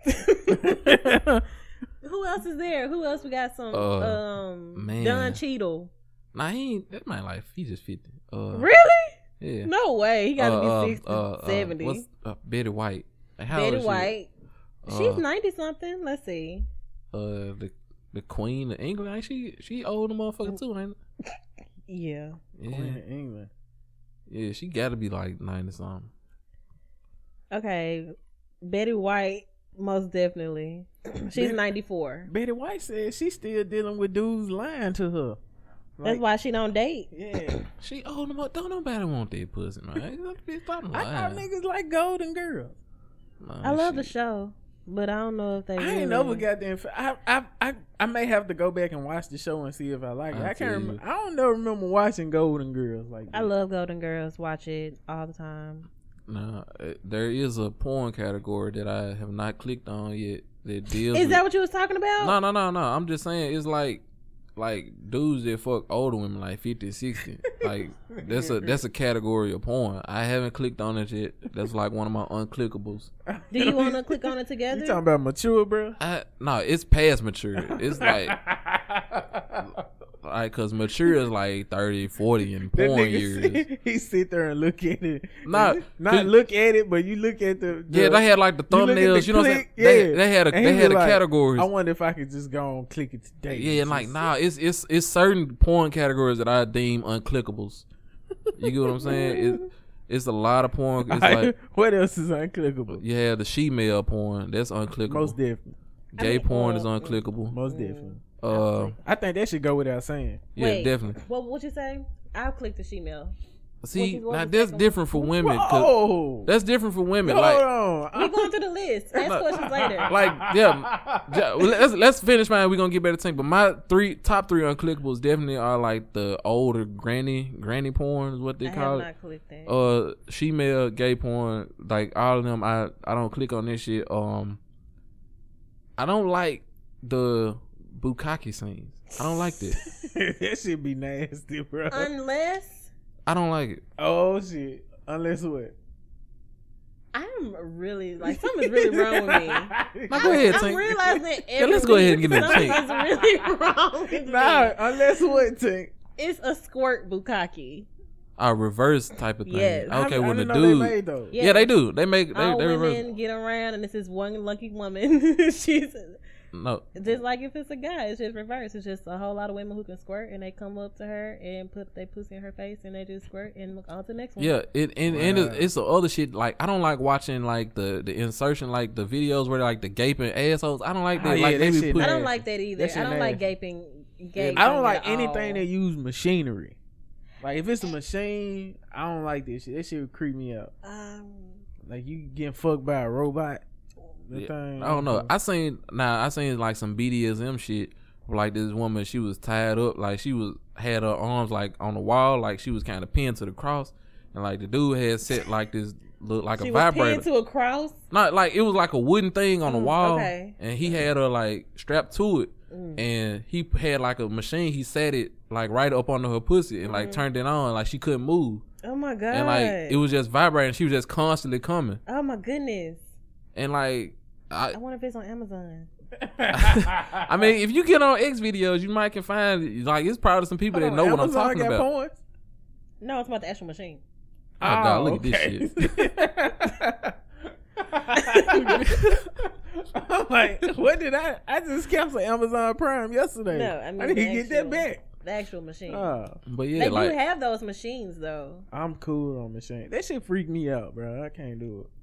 [SPEAKER 2] Who else is there? Who else? We got some.
[SPEAKER 3] Man.
[SPEAKER 2] Don Cheadle.
[SPEAKER 3] Nah, he ain't. That man like he just 50.
[SPEAKER 2] Really?
[SPEAKER 3] Yeah.
[SPEAKER 2] No way. He got to be 60, 70.
[SPEAKER 3] What's Betty White? Like, how
[SPEAKER 2] Betty
[SPEAKER 3] old is
[SPEAKER 2] White.
[SPEAKER 3] she?
[SPEAKER 2] She's 90 something. Let's see.
[SPEAKER 3] The Queen of England. Ain't she old motherfucker too, ain't it?
[SPEAKER 2] Yeah.
[SPEAKER 3] Yeah.
[SPEAKER 1] Queen of England.
[SPEAKER 3] Yeah, she got to be like 90 something.
[SPEAKER 2] Okay. Betty White, most definitely. She's 94.
[SPEAKER 1] Betty White said she's still dealing with dudes lying to her.
[SPEAKER 2] That's why she don't date.
[SPEAKER 1] Yeah.
[SPEAKER 3] She old enough. Don't nobody want that pussy, man. Stop
[SPEAKER 1] I thought
[SPEAKER 3] lying.
[SPEAKER 1] niggas like Golden Girls.
[SPEAKER 3] Nah,
[SPEAKER 2] I love the
[SPEAKER 3] shit.
[SPEAKER 2] show, but I don't know if they.
[SPEAKER 1] I
[SPEAKER 2] really...
[SPEAKER 1] ain't never got the info. I may have to go back and watch the show and see if I like it.
[SPEAKER 3] I
[SPEAKER 1] I can't
[SPEAKER 3] feel you.
[SPEAKER 1] remember. I don't never remember watching Golden Girls like that.
[SPEAKER 2] I love Golden Girls. Watch it all the time.
[SPEAKER 3] Nah, there is a porn category that I have not clicked on yet that deals.
[SPEAKER 2] Is
[SPEAKER 3] with,
[SPEAKER 2] that what you was talking about?
[SPEAKER 3] No. I'm just saying it's like dudes that fuck older women like 50, 60. Like that's a category of porn. I haven't clicked on it yet. That's like one of my unclickables.
[SPEAKER 2] Do you want to click on it together?
[SPEAKER 1] You talking about mature, bro?
[SPEAKER 3] No, it's past mature. It's like cause mature is like 30, 40 in
[SPEAKER 1] That
[SPEAKER 3] porn
[SPEAKER 1] nigga
[SPEAKER 3] years.
[SPEAKER 1] he sit there and look at it.
[SPEAKER 3] Not
[SPEAKER 1] Look at it, but you look at the
[SPEAKER 3] yeah, they had like the
[SPEAKER 1] you look at the
[SPEAKER 3] thumbnails. You know what I'm saying?
[SPEAKER 1] click,
[SPEAKER 3] They had
[SPEAKER 1] And he
[SPEAKER 3] a
[SPEAKER 1] was like,
[SPEAKER 3] categories.
[SPEAKER 1] I wonder if I could just go on click it today.
[SPEAKER 3] Yeah, and like it's certain porn categories that I deem unclickables. You get what I'm saying? It's a lot of porn. It's like
[SPEAKER 1] what else is unclickable?
[SPEAKER 3] you have the she-male porn that's unclickable.
[SPEAKER 1] Most definitely.
[SPEAKER 3] Gay porn is unclickable.
[SPEAKER 1] Most definitely.
[SPEAKER 3] Uh,
[SPEAKER 1] I think that should go without saying.
[SPEAKER 3] yeah,
[SPEAKER 2] Wait,
[SPEAKER 3] definitely.
[SPEAKER 2] What you say? I'll click the she-mail.
[SPEAKER 3] See,
[SPEAKER 2] what
[SPEAKER 3] now
[SPEAKER 2] was
[SPEAKER 3] that's
[SPEAKER 2] that
[SPEAKER 3] different for women. 'cause
[SPEAKER 1] Oh,
[SPEAKER 3] that's different for women.
[SPEAKER 1] hold
[SPEAKER 3] Like,
[SPEAKER 1] on.
[SPEAKER 2] We going through the list. Ask questions later.
[SPEAKER 3] well, let's finish mine. We're gonna get better to think. But my top three unclickables definitely are like the older granny porn is what they
[SPEAKER 2] I
[SPEAKER 3] call
[SPEAKER 2] have
[SPEAKER 3] it.
[SPEAKER 2] not clicked that.
[SPEAKER 3] She-male gay porn, like all of them. I don't click on this shit. I don't like the bukkake scenes. I don't like that.
[SPEAKER 1] That should be nasty, bro.
[SPEAKER 2] Unless
[SPEAKER 3] I don't like it.
[SPEAKER 1] Oh shit. Unless what?
[SPEAKER 2] I'm really like something's really wrong with me.
[SPEAKER 3] Now go ahead,
[SPEAKER 2] I'm
[SPEAKER 3] Tank.
[SPEAKER 2] realizing
[SPEAKER 3] Yeah, let's go ahead and get into
[SPEAKER 2] something
[SPEAKER 3] Tank.
[SPEAKER 2] is really wrong with
[SPEAKER 1] Nah,
[SPEAKER 2] me.
[SPEAKER 1] unless what, Tank?
[SPEAKER 2] It's a squirt bukkake.
[SPEAKER 3] A reverse type of thing.
[SPEAKER 2] Yes.
[SPEAKER 3] Okay,
[SPEAKER 1] I
[SPEAKER 3] when the
[SPEAKER 1] didn't know
[SPEAKER 3] dude.
[SPEAKER 1] they made those.
[SPEAKER 2] Yeah.
[SPEAKER 3] Yeah, they do. They make
[SPEAKER 2] All
[SPEAKER 3] they reverse.
[SPEAKER 2] women get around, and this is one lucky woman. She's
[SPEAKER 3] No,
[SPEAKER 2] just like if it's a guy, it's just reverse. It's just a whole lot of women who can squirt, and they come up to her and put their pussy in her face, and they just squirt and look on to the next one.
[SPEAKER 3] yeah, and
[SPEAKER 1] Wow.
[SPEAKER 3] it's the other shit. Like I don't like watching like the insertion, like the videos where like the gaping assholes. I don't like that.
[SPEAKER 1] Oh,
[SPEAKER 3] like
[SPEAKER 1] yeah,
[SPEAKER 3] they
[SPEAKER 1] that
[SPEAKER 3] be
[SPEAKER 1] shit
[SPEAKER 3] put.
[SPEAKER 2] I
[SPEAKER 1] nasty.
[SPEAKER 2] don't like that either.
[SPEAKER 1] That shit
[SPEAKER 2] I don't like
[SPEAKER 1] nasty.
[SPEAKER 2] gaping.
[SPEAKER 1] I don't like
[SPEAKER 2] at
[SPEAKER 1] anything
[SPEAKER 2] all.
[SPEAKER 1] that use machinery. Like if it's a machine, I don't like this shit. That shit would creep me out. Like you getting fucked by a robot. That
[SPEAKER 3] Yeah,
[SPEAKER 1] thing,
[SPEAKER 3] I don't know. I seen like some BDSM shit. Like this woman, she was tied up, like she had her arms like on the wall, like she was kind of pinned to the cross, and like the dude had set like this look like
[SPEAKER 2] She
[SPEAKER 3] a
[SPEAKER 2] was
[SPEAKER 3] vibrator.
[SPEAKER 2] pinned to a cross.
[SPEAKER 3] Not like it was like a wooden thing on the wall,
[SPEAKER 2] okay.
[SPEAKER 3] and he had her like strapped to it, and he had like a machine. He set it like right up under her pussy and like turned it on, like she couldn't move,
[SPEAKER 2] Oh my god!
[SPEAKER 3] and like it was just vibrating. She was just constantly coming,
[SPEAKER 2] Oh my goodness!
[SPEAKER 3] and like
[SPEAKER 2] I wonder if it's on Amazon.
[SPEAKER 3] I mean, if you get on X videos, you might can find like it's probably some people that know what I'm
[SPEAKER 1] Amazon
[SPEAKER 3] talking
[SPEAKER 1] got
[SPEAKER 3] about.
[SPEAKER 1] porn?
[SPEAKER 2] No, it's about the actual machine.
[SPEAKER 3] Oh, God, look at this
[SPEAKER 1] shit. I'm like, what did I just canceled Amazon Prime yesterday.
[SPEAKER 2] No, I mean
[SPEAKER 1] I need to
[SPEAKER 2] the
[SPEAKER 1] get that
[SPEAKER 2] actual-
[SPEAKER 1] back.
[SPEAKER 2] The actual machine.
[SPEAKER 3] But yeah,
[SPEAKER 2] They
[SPEAKER 3] like
[SPEAKER 2] do have those machines though.
[SPEAKER 1] I'm cool on machine. That shit freaked me out, bro. I can't do it.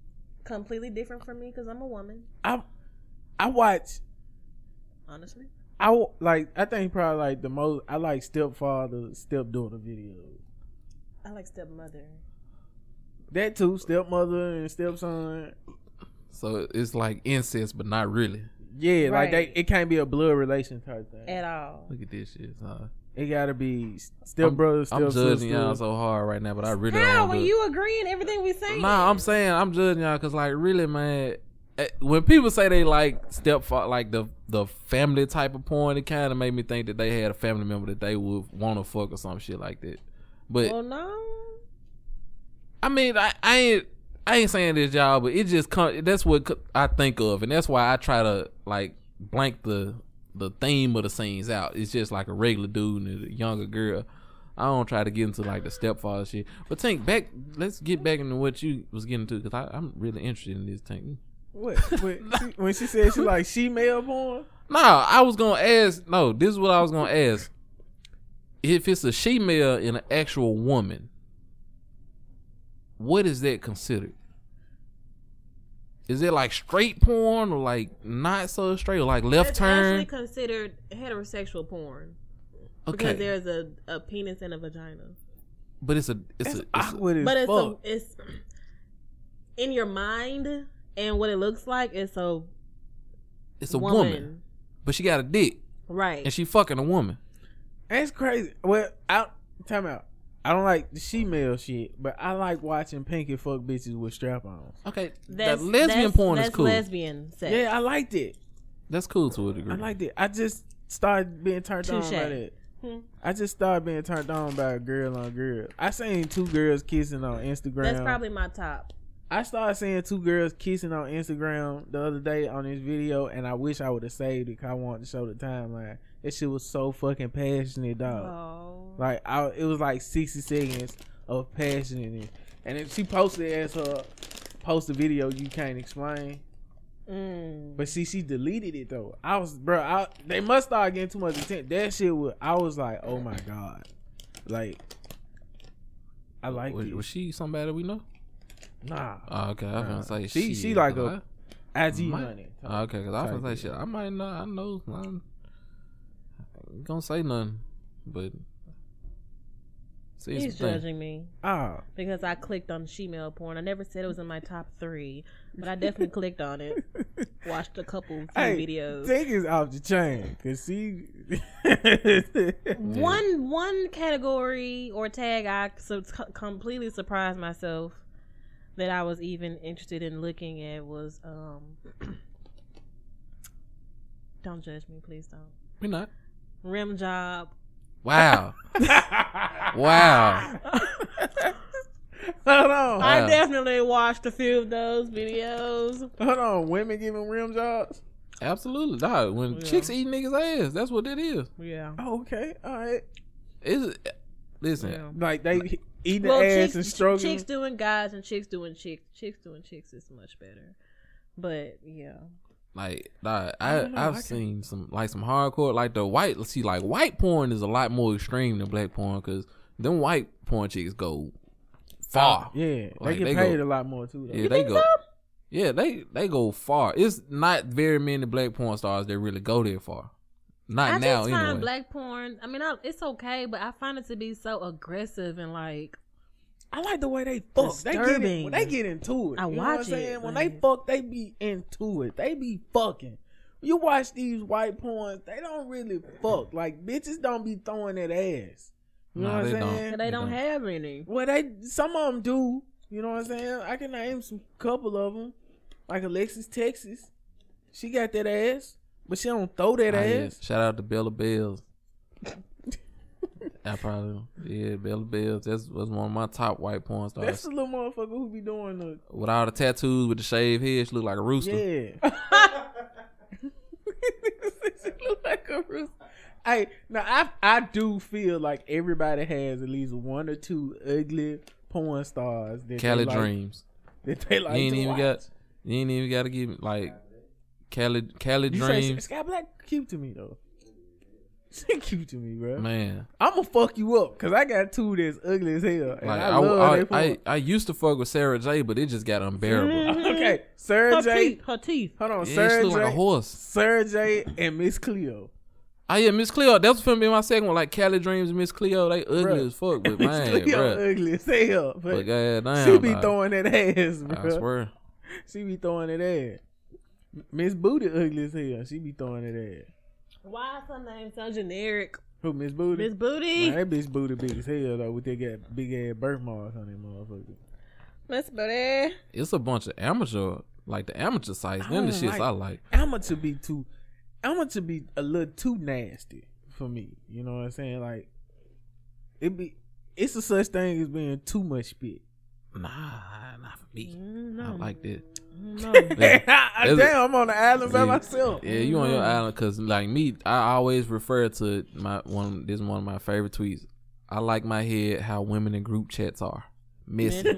[SPEAKER 2] Completely different from me because I'm a woman.
[SPEAKER 1] I watch
[SPEAKER 2] Honestly.
[SPEAKER 1] I think probably like the most. I like stepfather, stepdaughter videos.
[SPEAKER 2] I like stepmother.
[SPEAKER 1] That too, stepmother and stepson.
[SPEAKER 3] So it's like incest, but not really.
[SPEAKER 1] Yeah, like
[SPEAKER 2] Right.
[SPEAKER 1] it can't be a blood relation type thing.
[SPEAKER 2] At all.
[SPEAKER 3] Look at this shit.
[SPEAKER 1] It gotta be stepbrother,
[SPEAKER 3] I'm judging y'all
[SPEAKER 1] stepsister.
[SPEAKER 3] so hard right now, but I really
[SPEAKER 2] How?
[SPEAKER 3] don't.
[SPEAKER 2] When
[SPEAKER 3] do it.
[SPEAKER 2] you agreeing everything we saying?
[SPEAKER 3] Nah, I'm saying I'm judging y'all because, like, really, man. When people say they like stepfather, like the family type of porn, it kind of made me think that they had a family member that they would want to fuck or some shit like that. But
[SPEAKER 2] Well, no.
[SPEAKER 3] I mean, I ain't saying this, y'all, but it just that's what I think of, and that's why I try to like blank the theme of the scenes out. It's just like a regular dude and a younger girl. I don't try to get into like the stepfather shit. But Tank, let's get back into what you was getting to, because I'm really interested in this, Tank.
[SPEAKER 1] What? When she said she like she-male porn?
[SPEAKER 3] Nah, I was gonna ask. No, this is what I was gonna ask. If it's a she-male and an actual woman, what is that considered? Is it like straight porn or like not so straight, or like left
[SPEAKER 2] It's
[SPEAKER 3] turn?
[SPEAKER 2] actually considered heterosexual porn.
[SPEAKER 3] Okay,
[SPEAKER 2] Because there's a penis and a vagina.
[SPEAKER 3] but it's
[SPEAKER 1] That's
[SPEAKER 3] a
[SPEAKER 1] awkward as
[SPEAKER 2] But
[SPEAKER 1] fuck.
[SPEAKER 2] it's in your mind and what it looks like. It's a
[SPEAKER 3] woman, but she got a dick
[SPEAKER 2] right?
[SPEAKER 3] and she fucking a woman.
[SPEAKER 1] That's crazy. Well, time out. I don't like the she-male shit, but I like watching Pinky fuck bitches with strap-ons.
[SPEAKER 3] Okay, that lesbian porn is cool.
[SPEAKER 2] Lesbian sex.
[SPEAKER 1] Yeah, I liked it.
[SPEAKER 3] That's cool to a degree.
[SPEAKER 1] I liked it. I just started being turned on
[SPEAKER 2] Touche.
[SPEAKER 1] by that.
[SPEAKER 2] Hmm.
[SPEAKER 1] I just started being turned on by a girl on girl. I seen two girls kissing on Instagram.
[SPEAKER 2] That's probably my top.
[SPEAKER 1] I started seeing two girls kissing on Instagram the other day on this video, and I wish I would have saved it because I wanted to show the timeline. That shit was so fucking passionate, dog.
[SPEAKER 2] Oh.
[SPEAKER 1] Like it was like 60 seconds of passionate, and then she posted it as her post a video you can't explain. But see, she deleted it though. They must start getting too much attention. That shit was. I was like, oh my god, like I like it.
[SPEAKER 3] Was she somebody we know?
[SPEAKER 1] Nah.
[SPEAKER 3] Oh, okay, I was gonna say
[SPEAKER 1] She like a IG
[SPEAKER 3] might-
[SPEAKER 1] honey.
[SPEAKER 3] Okay, because I was gonna say shit. I might not. I know. I'm gonna say nothing, but see,
[SPEAKER 2] He's judging me
[SPEAKER 1] Oh,
[SPEAKER 2] because I clicked on she-male porn. I never said it was in my top 3, but I definitely clicked on it. Watched a couple few videos.
[SPEAKER 1] Take is off the chain, cause see,
[SPEAKER 2] One category or tag I completely surprised myself that I was even interested in looking at was don't judge me, please don't.
[SPEAKER 3] we not.
[SPEAKER 2] Rim job.
[SPEAKER 3] Wow. Wow.
[SPEAKER 1] Hold on,
[SPEAKER 2] I definitely watched a few of those videos.
[SPEAKER 1] hold on. Women giving rim jobs.
[SPEAKER 3] Absolutely, dog. When
[SPEAKER 2] Yeah.
[SPEAKER 3] chicks eat niggas' ass, that's what it is.
[SPEAKER 2] Yeah.
[SPEAKER 1] Oh, okay, all right.
[SPEAKER 3] Listen,
[SPEAKER 2] Yeah.
[SPEAKER 1] Like they eating the
[SPEAKER 2] Well,
[SPEAKER 1] ass and stroking.
[SPEAKER 2] chicks doing guys and chicks doing chicks. Chicks doing chicks is much better. But yeah.
[SPEAKER 3] like, dog,
[SPEAKER 1] don't know, I
[SPEAKER 3] I've
[SPEAKER 1] can-
[SPEAKER 3] seen some hardcore, like the white. Let's see, like white porn is a lot more extreme than black porn, because them white porn chicks go far.
[SPEAKER 1] Yeah,
[SPEAKER 3] Like,
[SPEAKER 1] they
[SPEAKER 3] they
[SPEAKER 1] get paid
[SPEAKER 3] go-
[SPEAKER 1] a lot more too. Though.
[SPEAKER 3] Yeah, they go. Yeah, they go far. It's not very many black porn stars that really go that far. Not
[SPEAKER 2] I
[SPEAKER 3] now,
[SPEAKER 2] just find
[SPEAKER 3] anyway.
[SPEAKER 2] black porn. I mean, it's okay, but I find it to be so aggressive and like.
[SPEAKER 1] I like the way they fuck.
[SPEAKER 2] Disturbing.
[SPEAKER 1] When they get into it.
[SPEAKER 2] I
[SPEAKER 1] You know
[SPEAKER 2] watch
[SPEAKER 1] what I'm saying?
[SPEAKER 2] it,
[SPEAKER 1] When
[SPEAKER 2] but-
[SPEAKER 1] they fuck, they be into it. They be fucking. You watch these white porns, they don't really fuck. Like, bitches don't be throwing that ass. You know
[SPEAKER 3] Nah,
[SPEAKER 1] what I'm
[SPEAKER 3] they don't.
[SPEAKER 1] saying?
[SPEAKER 2] They don't have any.
[SPEAKER 1] Well, some of them do. You know what I'm saying? I can name some couple of them. Like Alexis Texas. She got that ass, but she don't throw that
[SPEAKER 3] Ah, yeah.
[SPEAKER 1] ass.
[SPEAKER 3] Shout out to Bella Bells. I probably Bella Bells. That's was one of my top white porn stars.
[SPEAKER 1] That's the little motherfucker who be doing the...
[SPEAKER 3] With all the tattoos, with the shaved head, she look like a rooster.
[SPEAKER 1] Yeah. She look like a rooster. Hey, now I do feel like everybody has at least one or two ugly porn stars that
[SPEAKER 3] Cali
[SPEAKER 1] they like,
[SPEAKER 3] Dreams.
[SPEAKER 1] that they like
[SPEAKER 3] You ain't
[SPEAKER 1] to
[SPEAKER 3] even
[SPEAKER 1] watch.
[SPEAKER 3] got to give like Cali
[SPEAKER 1] You say
[SPEAKER 3] Dreams.
[SPEAKER 1] Sky Black cute to me though. She cute to me, bro.
[SPEAKER 3] Man,
[SPEAKER 1] I'ma fuck you up because I got two that's ugly as hell. And
[SPEAKER 3] like
[SPEAKER 1] I love that porn.
[SPEAKER 3] I used to fuck with Sarah J, but it just got unbearable.
[SPEAKER 1] Okay, Sarah J.
[SPEAKER 2] Her teeth.
[SPEAKER 1] Hold on,
[SPEAKER 3] Yeah, she
[SPEAKER 1] Sarah
[SPEAKER 3] look
[SPEAKER 1] J.
[SPEAKER 3] like a horse.
[SPEAKER 1] Sarah J. and Miss Cleo.
[SPEAKER 3] Oh yeah, Miss Cleo. That's finna be my second one. Like Cali Dreams and Miss Cleo, they ugly
[SPEAKER 1] Bruh.
[SPEAKER 3] as fuck. But
[SPEAKER 1] Miss
[SPEAKER 3] man,
[SPEAKER 1] Cleo
[SPEAKER 3] bro.
[SPEAKER 1] ugly as hell.
[SPEAKER 3] But
[SPEAKER 1] But
[SPEAKER 3] goddamn,
[SPEAKER 1] she be
[SPEAKER 3] dog.
[SPEAKER 1] throwing that ass, bro.
[SPEAKER 3] I swear.
[SPEAKER 1] She be throwing that ass. Miss Booty ugly as hell. She be throwing that ass.
[SPEAKER 2] Why is her name so generic?
[SPEAKER 1] Who, Miss Booty?
[SPEAKER 2] Miss Booty.
[SPEAKER 1] Man, that bitch Booty big as hell though. With that got big ass birth marks on that motherfucker.
[SPEAKER 2] Miss Booty.
[SPEAKER 3] It's a bunch of amateur, like the amateur sites. Them the
[SPEAKER 1] don't
[SPEAKER 3] shits
[SPEAKER 1] like-
[SPEAKER 3] I like.
[SPEAKER 1] Amateur be a little too nasty for me. You know what I'm saying? Like it's a such thing as being too much spit.
[SPEAKER 3] Nah, not for me.
[SPEAKER 2] No.
[SPEAKER 3] I like that.
[SPEAKER 2] No.
[SPEAKER 1] Damn, I'm on the island by myself.
[SPEAKER 3] Yeah, you on your island because like me, I always refer to this is one of my favorite tweets. I like my head how women in group chats are messy.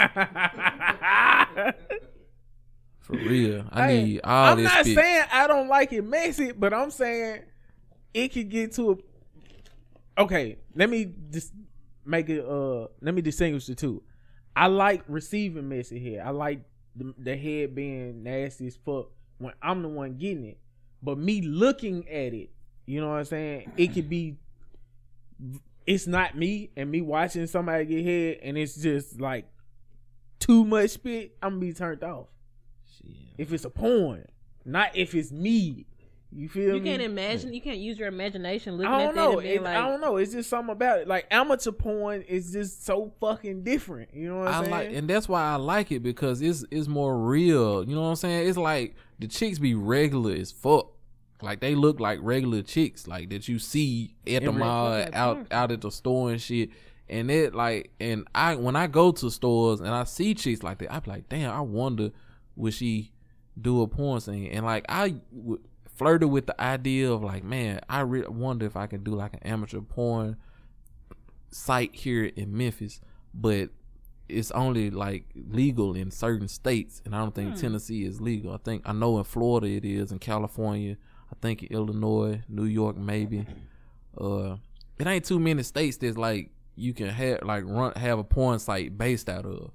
[SPEAKER 3] For real. I need all
[SPEAKER 1] I'm
[SPEAKER 3] this
[SPEAKER 1] not
[SPEAKER 3] spit.
[SPEAKER 1] saying I don't like it messy, but I'm saying it could get to a. Okay, let me just make it. Let me distinguish the two. I like receiving messy hair. I like the head being nasty as fuck when I'm the one getting it. But me looking at it, you know what I'm saying? It could be. It's not me, and me watching somebody get head, and it's just like too much spit. I'm gonna be turned off.
[SPEAKER 3] Shit.
[SPEAKER 1] If it's a porn, not if it's me. You feel
[SPEAKER 2] You
[SPEAKER 1] me?
[SPEAKER 2] can't imagine. You can't use your imagination looking
[SPEAKER 1] I
[SPEAKER 2] at
[SPEAKER 1] don't
[SPEAKER 2] that
[SPEAKER 1] know.
[SPEAKER 2] and being like,
[SPEAKER 1] I don't know. It's just something about it. Like amateur porn is just so fucking different. You know what I'm saying?
[SPEAKER 3] like, and that's why I like it because it's more real. You know what I'm saying? It's like the chicks be regular as fuck. Like they look like regular chicks, like that you see at the mall, out at the store and shit. And it like, and when I go to stores and I see chicks like that, I be like, damn, I wonder would she do a porn scene? And like I flirted with the idea of like, man, I really wonder if I can do like an amateur porn site here in Memphis, but it's only like legal in certain states, and I don't think Tennessee is legal. I know in Florida it is, in California, I think in Illinois, New York maybe. It ain't too many states that's like you can have a porn site based out of.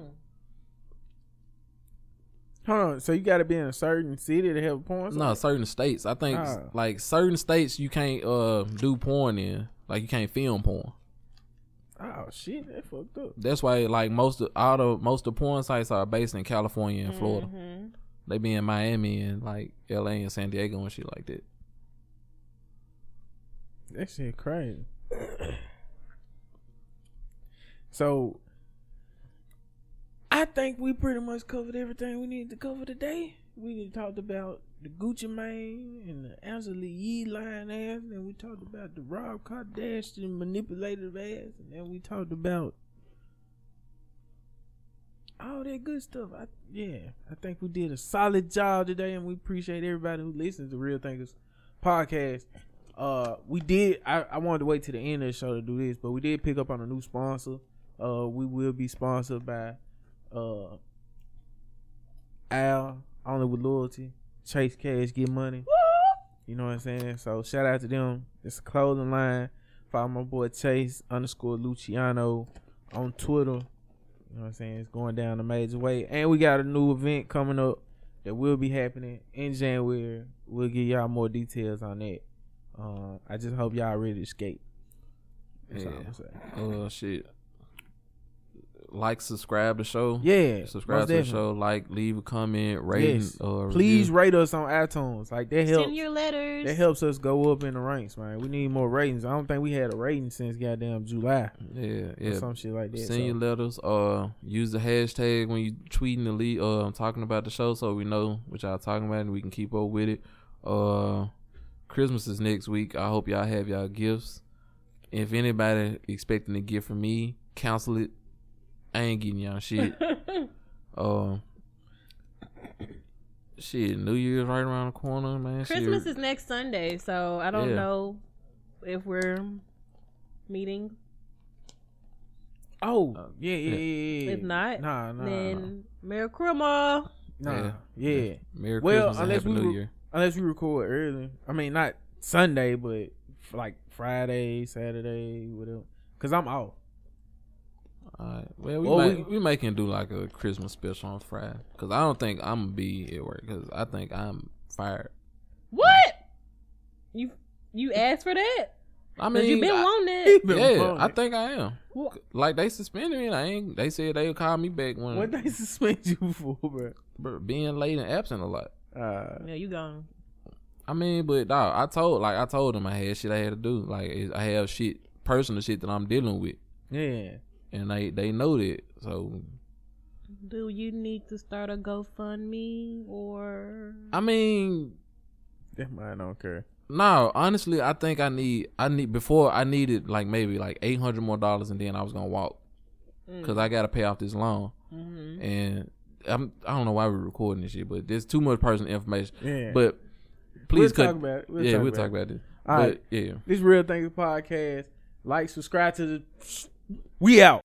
[SPEAKER 1] Hold on. So you got to be in a certain city to have a porn site?
[SPEAKER 3] No, certain states. I think like certain states you can't do porn in. Like you can't film porn.
[SPEAKER 1] Oh shit, that fucked up.
[SPEAKER 3] That's why like most of porn sites are based in California and Florida. They be in Miami and like LA and San Diego and shit like that.
[SPEAKER 1] That shit crazy. So I think we pretty much covered everything we need to cover today. We talked about the Gucci Mane and the Angela Yee lying ass, and we talked about the Rob Kardashian manipulative ass, and then we talked about all that good stuff. I think we did a solid job today, and we appreciate everybody who listens to Real Thinkers podcast. We did. I wanted to wait to the end of the show to do this, but we did pick up on a new sponsor. We will be sponsored by Al, Only with Loyalty, Chase Cash, Get Money. You know what I'm saying? So shout out to them. It's a clothing line. Follow my boy Chase _Luciano on Twitter. You know what I'm saying? It's going down a major way. And we got a new event coming up that will be happening in January. We'll give y'all more details on that. I just hope y'all ready to skate. That's all I'm gonna say.
[SPEAKER 3] Shit. Like, subscribe to the show.
[SPEAKER 1] Yeah.
[SPEAKER 3] Subscribe to the show. Like, leave a comment, rating.
[SPEAKER 1] Yes.
[SPEAKER 3] Or
[SPEAKER 1] Please
[SPEAKER 3] review.
[SPEAKER 1] rate us on iTunes. Like that helps.
[SPEAKER 2] send your letters.
[SPEAKER 1] That helps us go up in the ranks, man. We need more ratings. I don't think we had a rating since goddamn July.
[SPEAKER 3] Yeah.
[SPEAKER 1] Or some shit like that.
[SPEAKER 3] Send your letters. Use the hashtag when you tweeting the lead. Talking about the show, so we know what y'all talking about and we can keep up with it. Christmas is next week. I hope y'all have y'all gifts. If anybody expecting a gift from me, cancel it. I ain't getting y'all shit. Shit, New Year's right around the corner, man.
[SPEAKER 2] Christmas is next Sunday, so I don't know if we're meeting.
[SPEAKER 1] Oh, yeah.
[SPEAKER 2] If not,
[SPEAKER 1] nah.
[SPEAKER 2] then Merry Christmas.
[SPEAKER 1] Nah,
[SPEAKER 3] yeah. Merry
[SPEAKER 1] well,
[SPEAKER 3] Christmas and Happy New Year.
[SPEAKER 1] Unless we record early. I mean, not Sunday, but like Friday, Saturday, whatever. Cause I'm off.
[SPEAKER 3] Alright. Well, we may can do like a Christmas special on Friday. Cause I don't think I'm gonna be at work. Cause I think I'm fired.
[SPEAKER 2] What? You You asked for that?
[SPEAKER 3] I
[SPEAKER 2] Cause you
[SPEAKER 3] mean,
[SPEAKER 2] been wanting
[SPEAKER 1] He
[SPEAKER 2] it.
[SPEAKER 1] been
[SPEAKER 3] yeah,
[SPEAKER 1] wanting
[SPEAKER 3] I
[SPEAKER 1] it.
[SPEAKER 3] think I am. Like they suspended me. And I ain't. They said they would call me back when
[SPEAKER 1] What they suspend you for, bro?
[SPEAKER 3] being late and absent a lot.
[SPEAKER 2] Yeah, you gone.
[SPEAKER 3] I mean, but dog, I told them I had shit I had to do. Like I have personal shit that I'm dealing with,
[SPEAKER 1] Yeah.
[SPEAKER 3] and they know that. So
[SPEAKER 2] Do you need to start a GoFundMe or?
[SPEAKER 3] I mean,
[SPEAKER 1] That mine don't care.
[SPEAKER 3] no, honestly, I think I needed like maybe like $800 more, and then I was gonna walk because I gotta pay off this loan, and I don't know why we're recording this shit, but there's too much personal information.
[SPEAKER 1] Yeah.
[SPEAKER 3] But please
[SPEAKER 1] We'll talk about it.
[SPEAKER 3] we'll talk about this.
[SPEAKER 1] All
[SPEAKER 3] But
[SPEAKER 1] right.
[SPEAKER 3] yeah.
[SPEAKER 1] This Real Things Podcast. Like, subscribe to the. We out.